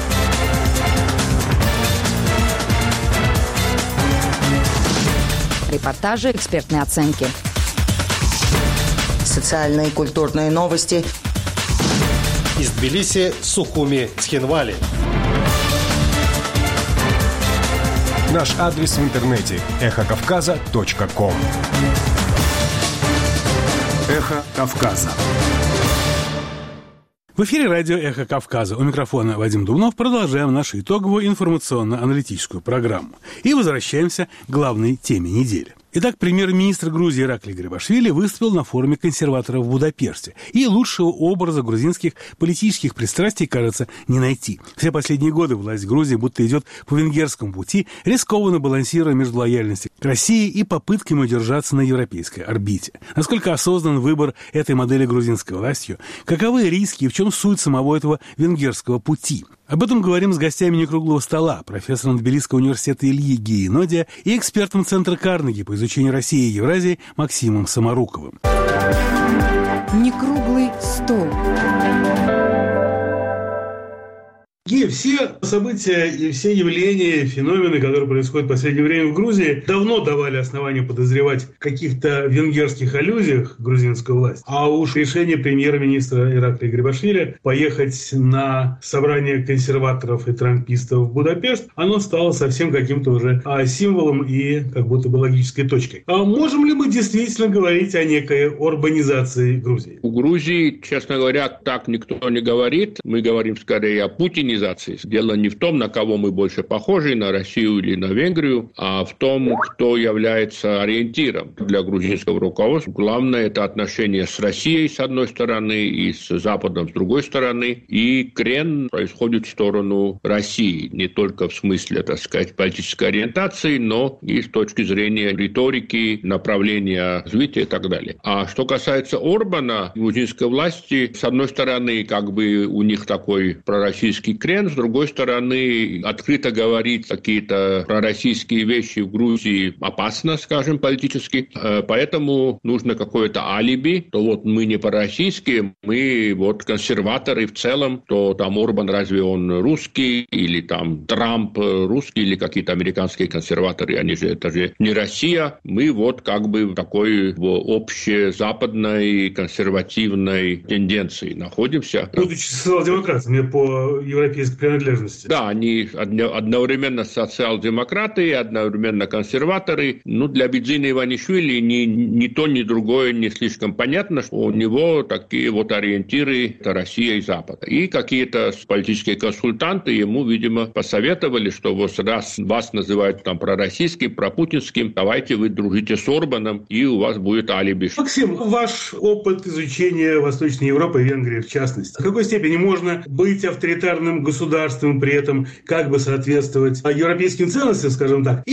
Репортажи, экспертные оценки. Социальные и культурные новости. Из Тбилиси, Сухуми, Цхинвали. Наш адрес в интернете эхо кавказа точка ком. Эхо Кавказа. В эфире радио «Эхо Кавказа». У микрофона Вадим Дубнов. Продолжаем нашу итоговую информационно-аналитическую программу. И возвращаемся к главной теме недели. Итак, премьер-министр Грузии Ираклий Гарибашвили выступил на форуме консерваторов в Будапеште. И лучшего образа грузинских политических пристрастий, кажется, не найти. Все последние годы власть Грузии будто идет по венгерскому пути, рискованно балансируя между лояльностью к России и попытками удержаться на европейской орбите. Насколько осознан выбор этой модели грузинской властью? Каковы риски и в чем суть самого этого венгерского пути? Об этом говорим с гостями некруглого стола, профессором Тбилисского университета Ильи Гейнодия и экспертом Центра Карнеги по изучению России и Евразии Максимом Самаруковым. Некруглый стол. И все события и все явления, феномены, которые происходят в последнее время в Грузии, давно давали основания подозревать в каких-то венгерских аллюзиях грузинской власти. А уж решение премьер-министра Ираклия Гарибашвили поехать на собрание консерваторов и трампистов в Будапешт, оно стало совсем каким-то уже символом и как будто бы логической точкой. А можем ли мы действительно говорить о некой орбанизации Грузии? У Грузии, честно говоря, так никто не говорит. Мы говорим скорее о путинизации. Дело не в том, на кого мы больше похожи, на Россию или на Венгрию, а в том, кто является ориентиром для грузинского руководства. Главное – это отношения с Россией, с одной стороны, и с Западом, с другой стороны. И крен происходит в сторону России, не только в смысле, так сказать, политической ориентации, но и с точки зрения риторики, направления развития и так далее. А что касается Орбана, грузинской власти, с одной стороны, как бы у них такой пророссийский крен, с другой стороны, открыто говорить какие-то пророссийские вещи в Грузии опасно, скажем, политически. Поэтому нужно какое-то алиби, то вот мы не пророссийские, мы вот консерваторы в целом, то там Орбан разве он русский, или там Трамп русский, или какие-то американские консерваторы, они же, это же не Россия. Мы вот как бы в такой в общезападной консервативной тенденции находимся. Будучи социал-демократами по европейской принадлежности. Да, они одновременно социал-демократы и одновременно консерваторы. Ну, для Бидзина Иванишвили ни, ни то, ни другое не слишком понятно, что у него такие вот ориентиры – это Россия и Запад. И какие-то политические консультанты ему, видимо, посоветовали, что вот раз вас называют там пророссийским, пропутинским, давайте вы дружите с Орбаном, и у вас будет алиби. Максим, ваш опыт изучения Восточной Европы, Венгрии в частности, в какой степени можно быть авторитарным государством, при этом как бы соответствовать европейским ценностям, скажем так, или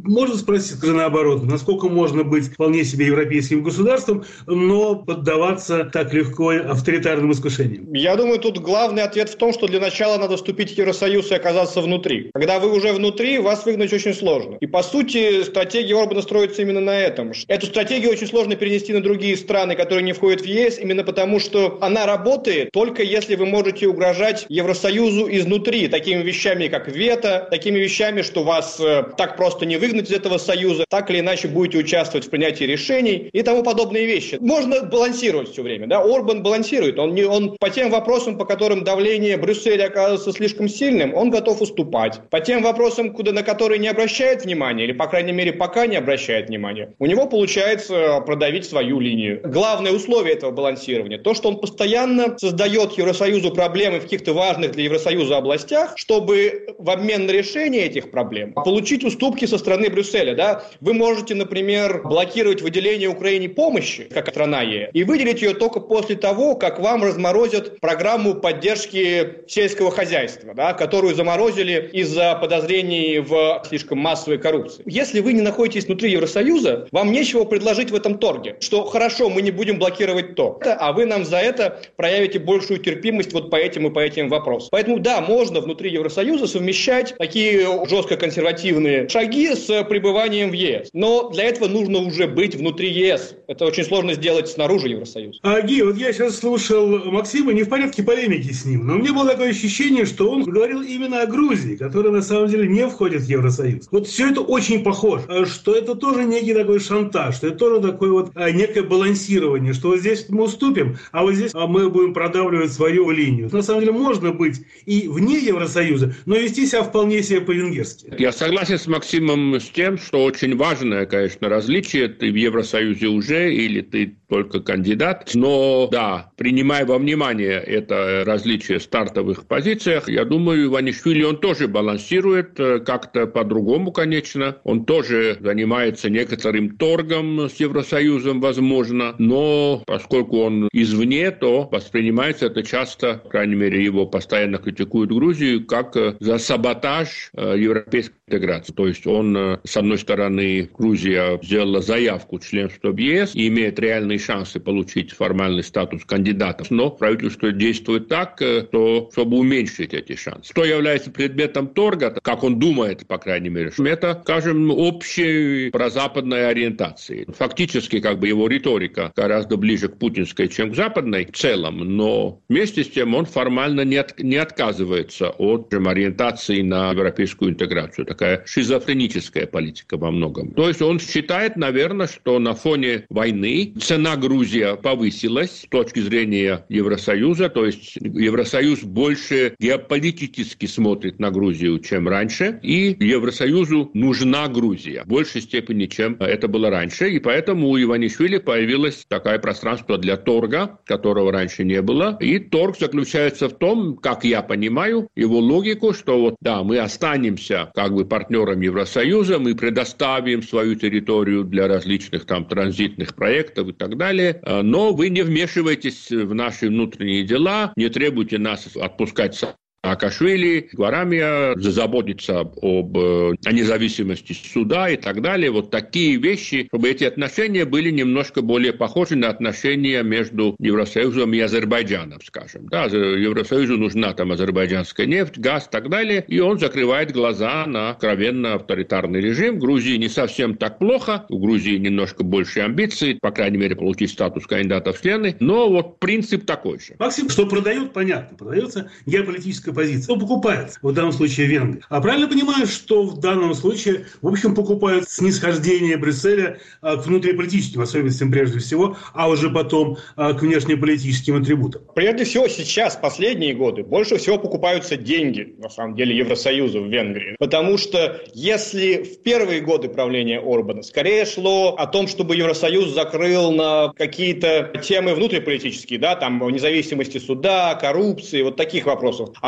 можно спросить, скажи, наоборот, насколько можно быть вполне себе европейским государством, но поддаваться так легко авторитарным искушениям? Я думаю, тут главный ответ в том, что для начала надо вступить в Евросоюз и оказаться внутри. Когда вы уже внутри, вас выгнать очень сложно. И, по сути, стратегия Орбана строится именно на этом. Эту стратегию очень сложно перенести на другие страны, которые не входят в ЕС, именно потому, что она работает только если вы можете угрожать Евросоюзу изнутри, такими вещами, как вето, такими вещами, что вас э, так просто не выгнать из этого союза, так или иначе будете участвовать в принятии решений и тому подобные вещи. Можно балансировать все время, да, Орбан балансирует, он, не, он по тем вопросам, по которым давление Брюсселя оказывается слишком сильным, он готов уступать. По тем вопросам, куда, на которые не обращает внимания, или, по крайней мере, пока не обращает внимания, у него получается продавить свою линию. Главное условие этого балансирования, то, что он постоянно создает Евросоюзу проблемы в каких-то важных для Евросоюза областях, чтобы в обмен на решение этих проблем получить уступки со стороны Брюсселя. Да? Вы можете, например, блокировать выделение Украине помощи, как страна ЕС, и выделить ее только после того, как вам разморозят программу поддержки сельского хозяйства, да, которую заморозили из-за подозрений в слишком массовой коррупции. Если вы не находитесь внутри Евросоюза, вам нечего предложить в этом торге, что хорошо, мы не будем блокировать то, а вы нам за это проявите большую терпимость вот по этим и по этим вопросам. Поэтому да, можно внутри Евросоюза совмещать такие жестко консервативные шаги с пребыванием в ЕС. Но для этого нужно уже быть внутри ЕС. Это очень сложно сделать снаружи Евросоюза. А, Ги, вот я сейчас слушал Максима, не в порядке полемики с ним, но мне было такое ощущение, что он говорил именно о Грузии, которая на самом деле не входит в Евросоюз. Вот все это очень похоже, что это тоже некий такой шантаж, что это тоже такое вот некое балансирование, что вот здесь мы уступим, а вот здесь мы будем продавливать свою линию. На самом деле можно быть и вне Евросоюза, но вести себя вполне себе по-венгерски. Я согласен с Максимом с тем, что очень важное, конечно, различие. Ты в Евросоюзе уже или ты только кандидат. Но да, принимая во внимание это различие в стартовых позициях, я думаю, Иванишвили, он тоже балансирует как-то по-другому, конечно. Он тоже занимается некоторым торгом с Евросоюзом, возможно. Но поскольку он извне, то воспринимается это часто, по крайней мере, его постоянно критикуют Грузию, как за саботаж европейской интеграции. То есть он, с одной стороны, Грузия сделала заявку членства в ЕС и имеет реальные шансы получить формальный статус кандидата. Но правительство действует так, что, чтобы уменьшить эти шансы. Что является предметом торга, как он думает, по крайней мере, это, скажем, общей прозападной ориентации. Фактически, как бы его риторика гораздо ближе к путинской, чем к западной в целом, но вместе с тем он формально не, от, не отказывается от чем, ориентации на европейскую интеграцию. Такая шизофреническая политика во многом. То есть он считает, наверное, что на фоне войны цена Грузии повысилась с точки зрения Евросоюза, то есть Евросоюз больше геополитически смотрит на Грузию, чем раньше, и Евросоюзу нужна Грузия в большей степени, чем это было раньше, и поэтому у Иванишвили появилось такое пространство для торга, которого раньше не было, и торг заключается в том, как я понимаю его логику, что вот да, мы останемся как бы партнером Евросоюза, мы предоставим свою территорию для различных там транзитных проектов и так далее, но вы не вмешиваетесь в наши внутренние дела, не требуйте нас отпускать Саакашвили, Гварамия, заботиться об о независимости суда и так далее. Вот такие вещи, чтобы эти отношения были немножко более похожи на отношения между Евросоюзом и Азербайджаном, скажем. Да, Евросоюзу нужна там азербайджанская нефть, газ и так далее, и он закрывает глаза на откровенно авторитарный режим. В Грузии не совсем так плохо, у Грузии немножко больше амбиций, по крайней мере, получить статус кандидата в члены, но вот принцип такой же. Максим, что продают, понятно, продается геополитическая позиция. Ну, покупается, в данном случае Венгрия. А правильно понимаю, что в данном случае, в общем, покупают снисхождение Брюсселя а, к внутриполитическим особенностям прежде всего, а уже потом а, к внешнеполитическим атрибутам? Прежде всего, сейчас, последние годы, больше всего покупаются деньги, на самом деле, Евросоюза в Венгрии. Потому что если в первые годы правления Орбана скорее шло о том, чтобы Евросоюз закрыл на какие-то темы внутриполитические, да, там, независимости суда, коррупции, вот таких вопросов. А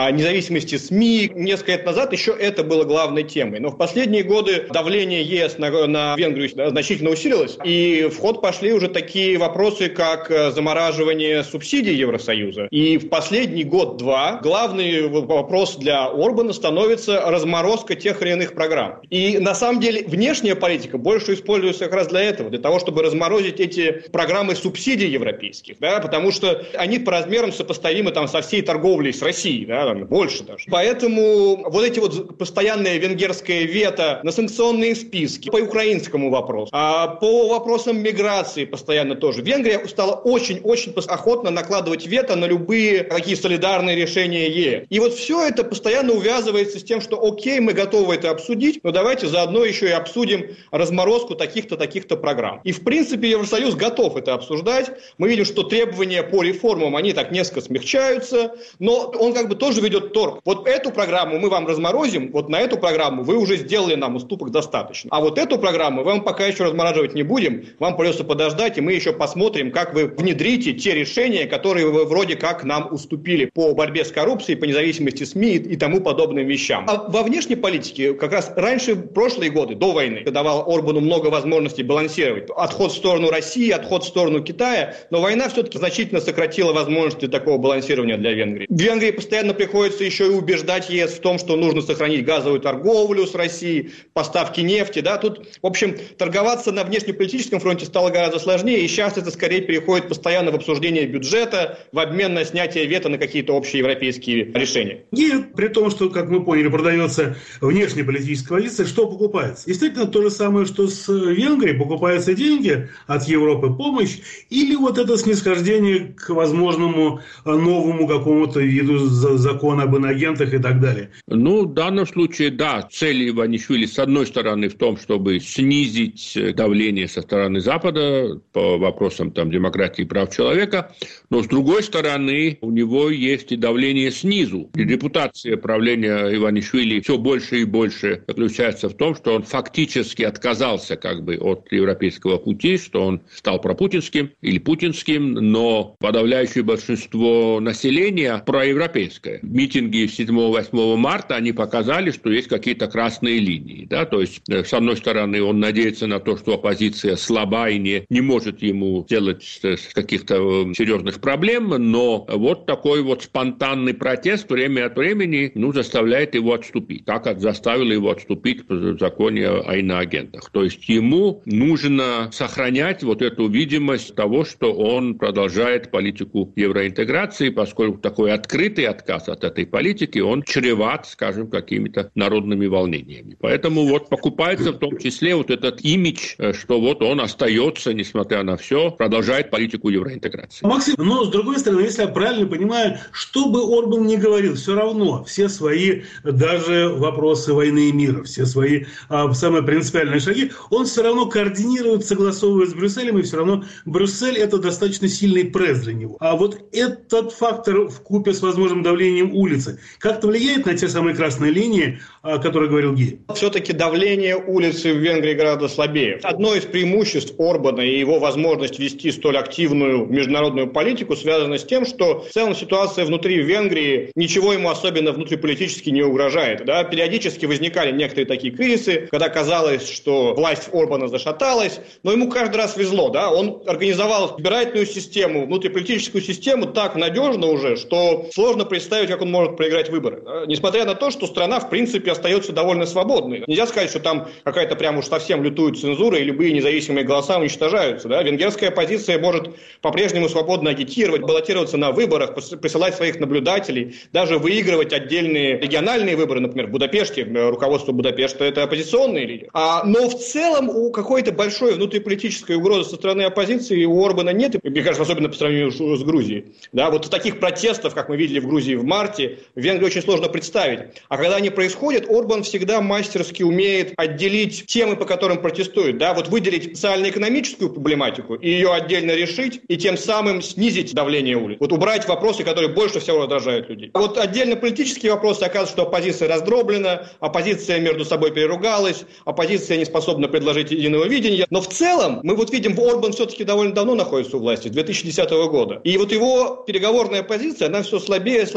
независимости СМИ. Несколько лет назад еще это было главной темой. Но в последние годы давление ЕС на, на Венгрию значительно усилилось, и в ход пошли уже такие вопросы, как замораживание субсидий Евросоюза. И в последний год-два главный вопрос для Орбана становится разморозка тех или иных программ. И на самом деле внешняя политика больше используется как раз для этого, для того, чтобы разморозить эти программы субсидий европейских, да, потому что они по размерам сопоставимы там со всей торговлей с Россией, да, там, больше даже. Поэтому вот эти вот постоянное венгерское вето на санкционные списки по украинскому вопросу, а по вопросам миграции постоянно тоже. Венгрия стала очень-очень охотно накладывать вето на любые такие солидарные решения ЕС. И вот все это постоянно увязывается с тем, что окей, мы готовы это обсудить, но давайте заодно еще и обсудим разморозку таких-то, таких-то программ. И в принципе Евросоюз готов это обсуждать. Мы видим, что требования по реформам, они так несколько смягчаются, но он как бы тоже ведет торг. Вот эту программу мы вам разморозим, вот на эту программу вы уже сделали нам уступок достаточно. А вот эту программу мы вам пока еще размораживать не будем, вам придется подождать, и мы еще посмотрим, как вы внедрите те решения, которые вы вроде как нам уступили по борьбе с коррупцией, по независимости СМИ и тому подобным вещам. А во внешней политике как раз раньше, в прошлые годы, до войны, давал Орбану много возможностей балансировать. Отход в сторону России, отход в сторону Китая, но война все-таки значительно сократила возможности такого балансирования для Венгрии. В Венгрии постоянно приходится еще и убеждать ЕС в том, что нужно сохранить газовую торговлю с Россией, поставки нефти. Да? Тут, в общем, торговаться на внешнеполитическом фронте стало гораздо сложнее, и сейчас это скорее переходит постоянно в обсуждение бюджета в обмен на снятие вето на какие-то общие европейские решения. И при том, что, как мы поняли, продается внешнеполитическая позиция, что покупается? Действительно, то же самое, что с Венгрией, покупаются деньги от Европы, помощь, или вот это снисхождение к возможному новому какому-то виду закона об иноагентах и так далее? Ну, в данном случае, да, цель Иванишвили, с одной стороны, в том, чтобы снизить давление со стороны Запада по вопросам там, демократии и прав человека, но, с другой стороны, у него есть и давление снизу. И репутация правления Иванишвили все больше и больше заключается в том, что он фактически отказался как бы от европейского пути, что он стал пропутинским или путинским, но подавляющее большинство населения проевропейское. Митинги седьмого-восьмого марта, они показали, что есть какие-то красные линии. Да? То есть, с одной стороны, он надеется на то, что оппозиция слаба и не, не может ему делать каких-то серьезных проблем, но вот такой вот спонтанный протест время от времени ну, заставляет его отступить. Так заставило его отступить в законе о иноагентах. То есть ему нужно сохранять вот эту видимость того, что он продолжает политику евроинтеграции, поскольку такой открытый отказ от этой политики, он чреват, скажем, какими-то народными волнениями. Поэтому вот покупается в том числе вот этот имидж, что вот он остается, несмотря на все, продолжает политику евроинтеграции. Максим, но с другой стороны, если я правильно понимаю, что бы Орбан ни говорил, все равно все свои даже вопросы войны и мира, все свои а, самые принципиальные шаги, он все равно координирует, согласовывает с Брюсселем, и все равно Брюссель – это достаточно сильный пресс для него. А вот этот фактор вкупе с возможным давлением улицы как-то влияет на те самые красные линии, о которых говорил Гей? Все-таки давление улицы в Венгрии гораздо слабее. Одно из преимуществ Орбана и его возможность вести столь активную международную политику связано с тем, что в целом ситуация внутри Венгрии ничего ему особенно внутриполитически не угрожает. Да? Периодически возникали некоторые такие кризисы, когда казалось, что власть Орбана зашаталась, но ему каждый раз везло. Да? Он организовал избирательную систему, внутриполитическую систему так надежно уже, что сложно представить, как он может проиграть выборы. Да? Несмотря на то, что страна, в принципе, остается довольно свободной. Нельзя сказать, что там какая-то прям уж совсем лютует цензура, и любые независимые голоса уничтожаются. Да? Венгерская оппозиция может по-прежнему свободно агитировать, баллотироваться на выборах, присылать своих наблюдателей, даже выигрывать отдельные региональные выборы, например, в Будапеште. Руководство Будапешта – это оппозиционные лидеры. А, но в целом у какой-то большой внутриполитической угрозы со стороны оппозиции у Орбана нет, и, мне кажется, особенно по сравнению с Грузией. Да? Вот таких протестов, как мы видели в Грузии в марте, в Венгрии очень сложно представить. А когда они происходят, Орбан всегда мастерски умеет отделить темы, по которым протестуют. Да? Вот выделить социально-экономическую проблематику и ее отдельно решить, и тем самым снизить давление улиц. Вот убрать вопросы, которые больше всего раздражают людей. А вот отдельно политические вопросы, оказывается, что оппозиция раздроблена, оппозиция между собой переругалась, оппозиция не способна предложить единого видения. Но в целом, мы вот видим, Орбан все-таки довольно давно находится у власти, с две тысячи десятого года. И вот его переговорная позиция, она все слабее, слабее и слабее.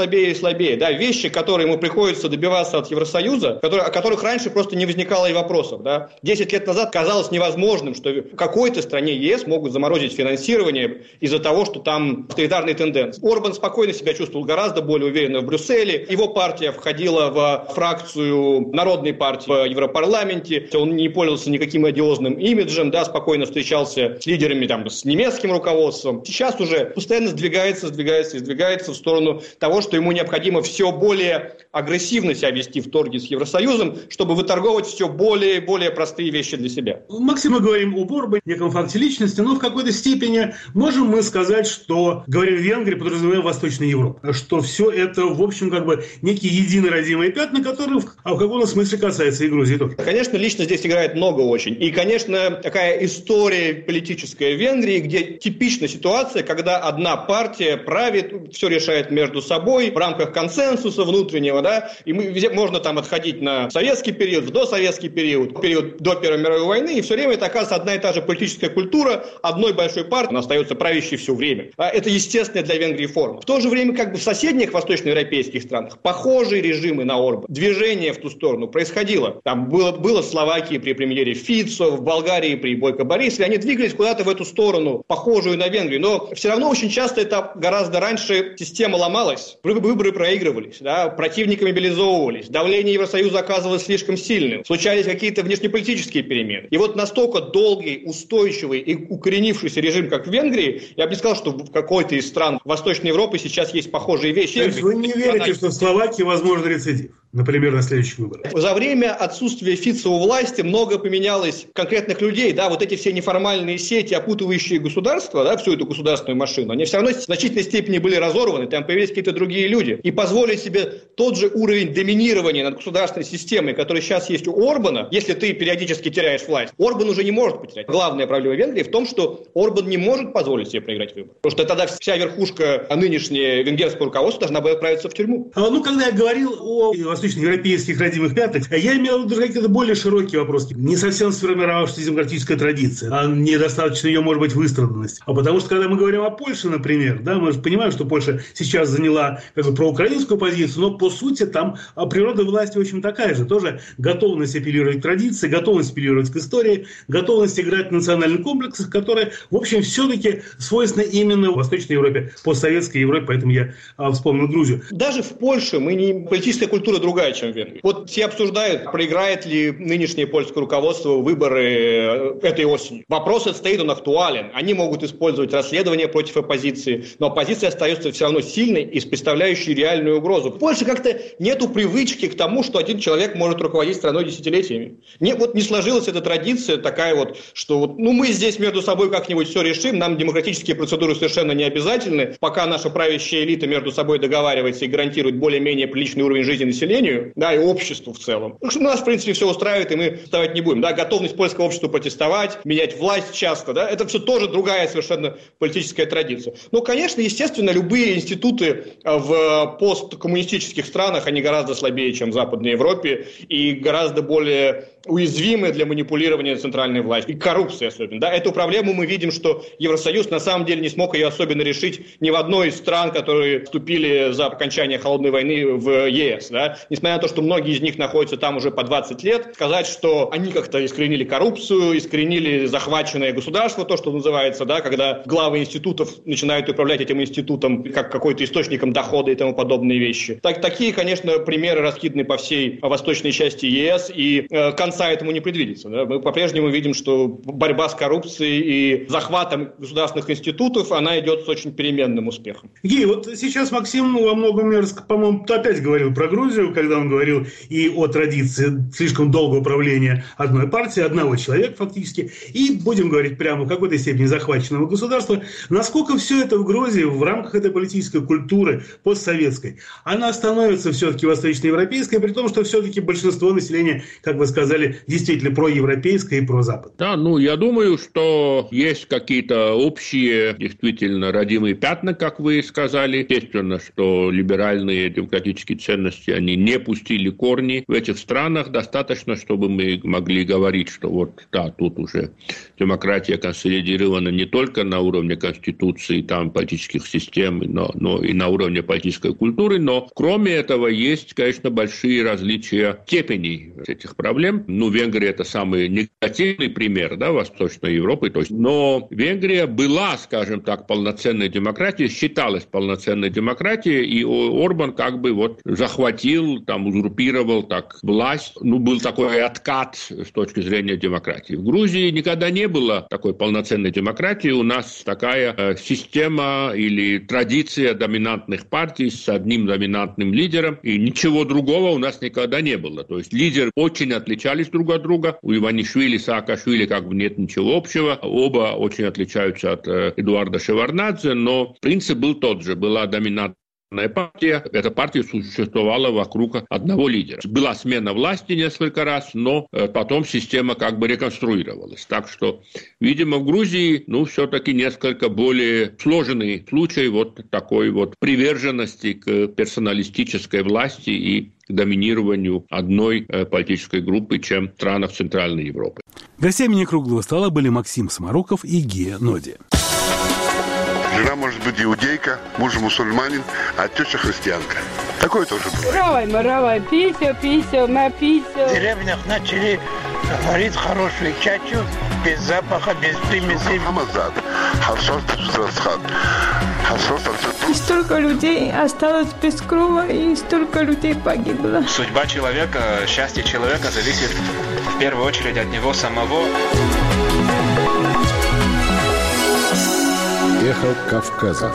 слабее. Да? Вещи, которые ему приходится добиваться от Евросоюза, которые, о которых раньше просто не возникало и вопросов. Да? Десять лет назад казалось невозможным, что в какой-то стране ЕС могут заморозить финансирование из-за того, что там авторитарные тенденции. Орбан спокойно себя чувствовал гораздо более уверенно в Брюсселе. Его партия входила в фракцию Народной партии в Европарламенте. Он не пользовался никаким одиозным имиджем, да, спокойно встречался с лидерами, там, с немецким руководством. Сейчас уже постоянно сдвигается, сдвигается и сдвигается в сторону того, что ему необходимо все более агрессивно себя вести в торге с Евросоюзом, чтобы выторговывать все более и более простые вещи для себя. Максим, мы говорим об Орбане, неком факте личности, но в какой-то степени можем мы сказать, что, говоря в Венгрии, подразумеваем Восточную Европу, что все это, в общем, как бы некие едино родимые пятна, которые в, а в каком-то смысле касаются и Грузии тоже. Конечно, лично здесь играет много очень. И, конечно, такая история политическая в Венгрии, где типична ситуация, когда одна партия правит, все решает между собой в рамках консенсуса внутреннего, да, и мы, можно там отходить на советский период, в досоветский период, период до Первой мировой войны, и все время это оказывается одна и та же политическая культура одной большой партии, она остается правящей все время. А это естественная для Венгрии форма. В то же время, как бы в соседних восточноевропейских странах похожие режимы на Орбана, движение в ту сторону происходило. Там было, было в Словакии при премьере Фицо, в Болгарии при Бойко Борисове, они двигались куда-то в эту сторону, похожую на Венгрию, но все равно очень часто это гораздо раньше система ломалась, выборы проигрывались, да, противники мобилизовывались, давление Евросоюза оказывалось слишком сильным, случались какие-то внешнеполитические перемены. И вот настолько долгий, устойчивый и укоренившийся режим, как в Венгрии, я бы не сказал, что в какой-то из стран Восточной Европы сейчас есть похожие вещи. То есть вы не верите, что в Словакии возможен рецидив? Например, на следующих выборах. За время отсутствия Фицо у власти много поменялось конкретных людей. Да, вот эти все неформальные сети, опутывающие государство, да, всю эту государственную машину, они все равно в значительной степени были разорваны. Там появились какие-то другие люди. И позволить себе тот же уровень доминирования над государственной системой, который сейчас есть у Орбана, если ты периодически теряешь власть, Орбан уже не может потерять. Главная проблема Венгрии в том, что Орбан не может позволить себе проиграть выборы. Потому что тогда вся верхушка, а нынешнее венгерское руководство должна была отправиться в тюрьму. А, ну, когда я говорил о восточноевропейских родимых пятнах, я имел в виду какие-то более широкие вопросы. Не совсем сформировавшаяся демократическая традиция, а недостаточно ее, может быть, выстраданность. А потому что, когда мы говорим о Польше, например, да, мы же понимаем, что Польша сейчас заняла как бы проукраинскую позицию, но по сути там природа власти, в общем, такая же. Тоже готовность апеллировать к традиции, готовность апеллировать к истории, готовность играть в национальных комплексах, которые, в общем, все-таки свойственны именно в Восточной Европе, постсоветской Европе, поэтому я а, вспомнил Грузию. Даже в Польше мы не... политическая культура другая, чем в Венгрии. Вот все обсуждают, проиграет ли нынешнее польское руководство выборы этой осенью. Вопрос этот стоит, он актуален. Они могут использовать расследование против оппозиции, но оппозиция остается все равно сильной и представляющей реальную угрозу. В Польше как-то нету привычки к тому, что один человек может руководить страной десятилетиями. Не, вот не сложилась эта традиция такая вот, что вот, ну мы здесь между собой как-нибудь все решим, нам демократические процедуры совершенно не обязательны, пока наша правящая элита между собой договаривается и гарантирует более-менее приличный уровень жизни населению, да, и обществу в целом. Потому что нас, в принципе, все устраивает, и мы протестовать не будем. Да, готовность польского общества протестовать, менять власть часто, да, это все тоже другая совершенно политическая традиция. Ну, конечно, естественно, любые институты в посткоммунистических странах, они гораздо слабее, чем в Западной Европе, и гораздо более уязвимы для манипулирования центральной властью. И коррупции особенно. Да? Эту проблему мы видим, что Евросоюз на самом деле не смог ее особенно решить ни в одной из стран, которые вступили за окончание холодной войны в ЕС. Да? Несмотря на то, что многие из них находятся там уже по двадцать лет, сказать, что они как-то искоренили коррупцию, искоренили захваченное государство, то, что называется, да, когда главы институтов начинают управлять этим институтом как какой-то источником дохода и тому подобные вещи. Так, такие, конечно, примеры раскиданы по всей восточной части ЕС, и э, конца этому не предвидится. Да? Мы по-прежнему видим, что борьба с коррупцией и захватом государственных институтов, она идет с очень переменным успехом. Гей, вот сейчас Максим во многом, по-моему, опять говорил про Грузию, когда он говорил и о традиции слишком долгого правления одной партии, одного человека фактически, и, будем говорить прямо, в какой-то степени захваченного государства. Насколько все это в Грузии в рамках этой политической культуры постсоветской, она становится все-таки восточноевропейской, при том, что все-таки большинство населения, как вы сказали, стали действительно проевропейской и прозападной. Да, ну, я думаю, что есть какие-то общие, действительно, родимые пятна, как вы сказали. Естественно, что либеральные демократические ценности, они не пустили корни в этих странах. Достаточно, чтобы мы могли говорить, что вот, да, тут уже демократия консолидирована не только на уровне конституции, там, политических систем, но, но и на уровне политической культуры. Но, кроме этого, есть, конечно, большие различия степеней этих проблем. Ну, Венгрия – это самый негативный пример, да, Восточной Европы. То есть, но Венгрия была, скажем так, полноценной демократией, считалась полноценной демократией, и Орбан как бы вот захватил, там, узурпировал так власть. Ну, был такой откат с точки зрения демократии. В Грузии никогда не было такой полноценной демократии. У нас такая э, система или традиция доминантных партий с одним доминантным лидером, и ничего другого у нас никогда не было. То есть лидеры очень отличались друг от друга. У Иванишвили и Саакашвили как бы нет ничего общего. Оба очень отличаются от э, Эдуарда Шеварднадзе, но принцип был тот же. Была доминантная партия. Эта партия существовала вокруг одного лидера. Была смена власти несколько раз, но потом система как бы реконструировалась. Так что, видимо, в Грузии, ну, все-таки несколько более сложный случай вот такой вот приверженности к персоналистической власти и к доминированию одной политической группы, чем в странах Центральной Европы. Гостями некруглого стола были Максим Самаруков и Гия Ноди. Жена может быть иудейка, муж мусульманин, а теща христианка. Такое тоже бывает. Равай, маравай, пися, пися, напися. В деревнях начали варить хорошую чачу, без запаха, без примесей. Хамазад, харсос, расхат. И столько людей осталось без крова, и столько людей погибло. Судьба человека, счастье человека зависит в первую очередь от него самого. Эхо Кавказа.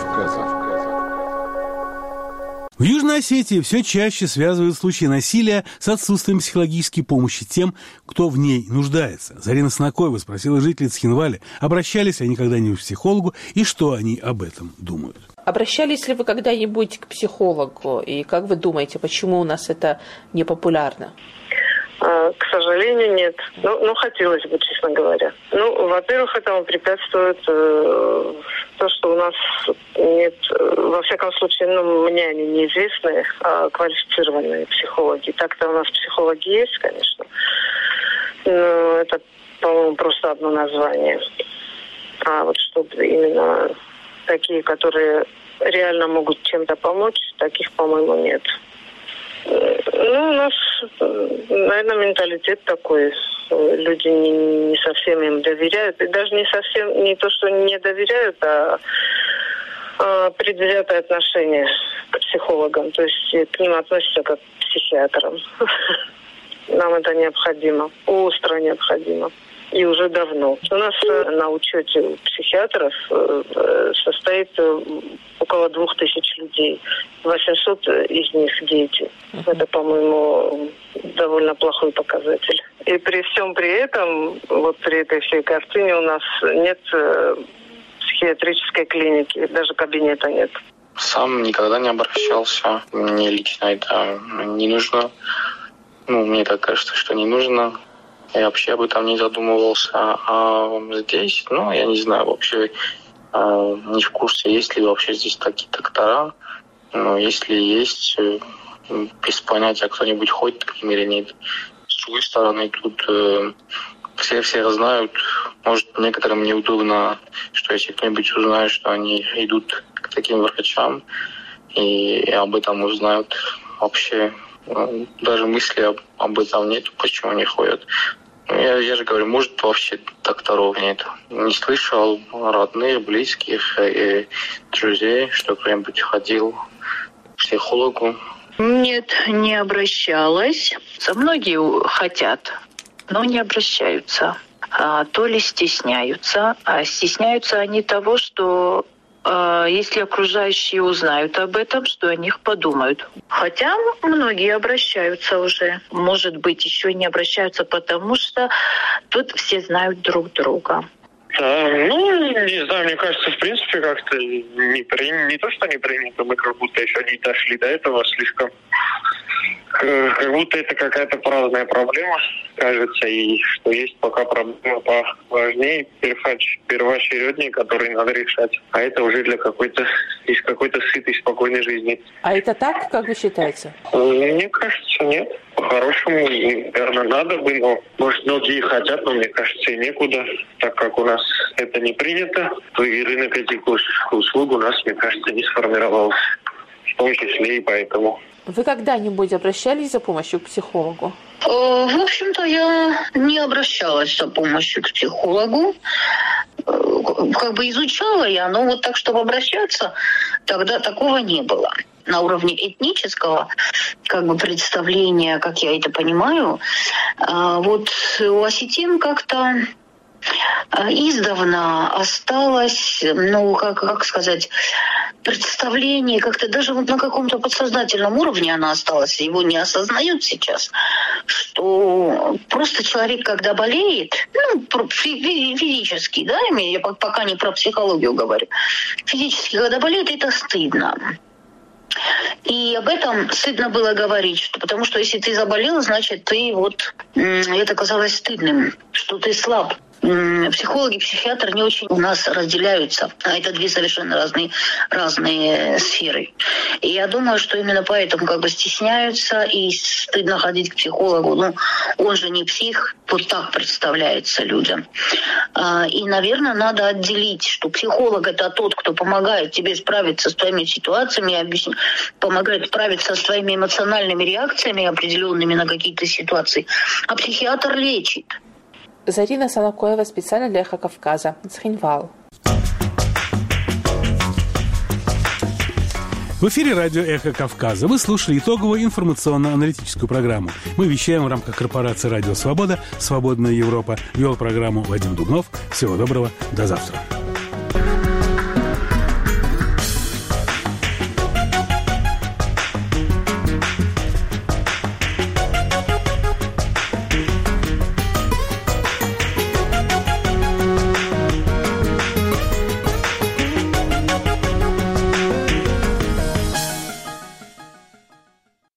В Южной Осетии все чаще связывают случаи насилия с отсутствием психологической помощи тем, кто в ней нуждается. Зарина Снакоева спросила жителей Цхинвали, обращались они когда-нибудь к психологу и что они об этом думают. Обращались ли вы когда-нибудь к психологу? И как вы думаете, почему у нас это не популярно? К сожалению, нет. Ну, ну, хотелось бы, честно говоря. Ну, во-первых, этому препятствует э, то, что у нас нет, во всяком случае, ну, мне они неизвестны, а квалифицированные психологи. Так-то у нас психологи есть, конечно, но это, по-моему, просто одно название. А вот чтобы именно такие, которые реально могут чем-то помочь, таких, по-моему, нет. Ну, у нас, наверное, менталитет такой. Люди не, не совсем им доверяют. И даже не совсем, не то, что не доверяют, а, а предвзятое отношение к психологам. То есть к ним относятся как к психиатрам. Нам это необходимо. Остро необходимо. И уже давно. У нас на учете у психиатров состоит около двух тысяч людей. восемьсот из них дети. Это, по-моему, довольно плохой показатель. И при всем при этом, вот при этой всей картине у нас нет психиатрической клиники, даже кабинета нет. Сам никогда не обращался. Мне лично это не нужно. Ну, мне так кажется, что не нужно. Я вообще об этом не задумывался. А здесь, ну, я не знаю, вообще э, не в курсе, есть ли вообще здесь такие доктора. Но если есть, э, без понятия, кто-нибудь ходит к ним или нет. С другой стороны, тут э, все все знают, может, некоторым неудобно, что если кто-нибудь узнает, что они идут к таким врачам, и, и об этом узнают вообще. Даже мысли об, об этом нет, почему они ходят. Я, я же говорю, может, вообще докторов нет. Не слышал родных, близких и друзей, что кто-нибудь ходил к психологу. Нет, не обращалась. Многие хотят, но не обращаются. А, то ли стесняются. А стесняются они того, что если окружающие узнают об этом, что о них подумают. Хотя многие обращаются уже. Может быть, еще не обращаются, потому что тут все знают друг друга. А, ну, не знаю, мне кажется, в принципе, как-то не, при... не то, что не принято, мы как будто еще не дошли до этого слишком. как будто это какая-то праздная проблема, кажется, и что есть пока проблема поважнее, первоочереднее, которые надо решать. А это уже для какой-то, из какой-то сытой, спокойной жизни. А это так, как вы считаете? Мне кажется, нет. По-хорошему, наверное, надо бы, но, может, многие хотят, но, мне кажется, и некуда, так как у нас это не принято, то и рынок этих услуг у нас, мне кажется, не сформировался, в том числе и поэтому. Вы когда-нибудь обращались за помощью к психологу? В общем-то, я не обращалась за помощью к психологу. Как бы изучала я, но вот так, чтобы обращаться, тогда такого не было. На уровне этнического как бы представления, как я это понимаю, вот у осетин как-то издавна осталось, ну, как, как сказать, представление, как-то даже вот на каком-то подсознательном уровне она осталась, его не осознают сейчас, что просто человек, когда болеет, ну, физически, да, я пока не про психологию говорю, физически, когда болеет, это стыдно. И об этом стыдно было говорить, что, потому что если ты заболел, значит, ты вот, это казалось стыдным, что ты слаб. Психологи, психиатры не очень у нас разделяются. А это две совершенно разные, разные сферы. И я думаю, что именно поэтому как бы стесняются и стыдно ходить к психологу. Ну, он же не псих, вот так представляется людям. И, наверное, надо отделить, что психолог – это тот, кто помогает тебе справиться с твоими ситуациями, помогает справиться с твоими эмоциональными реакциями определенными на какие-то ситуации. А психиатр лечит. Зарина Салакоева специально для «Эхо Кавказа». Цхинвал. В эфире радио «Эхо Кавказа». Вы слушали итоговую информационно-аналитическую программу. Мы вещаем в рамках корпорации «Радио Свобода», «Свободная Европа». Вел программу Вадим Дубнов. Всего доброго. До завтра.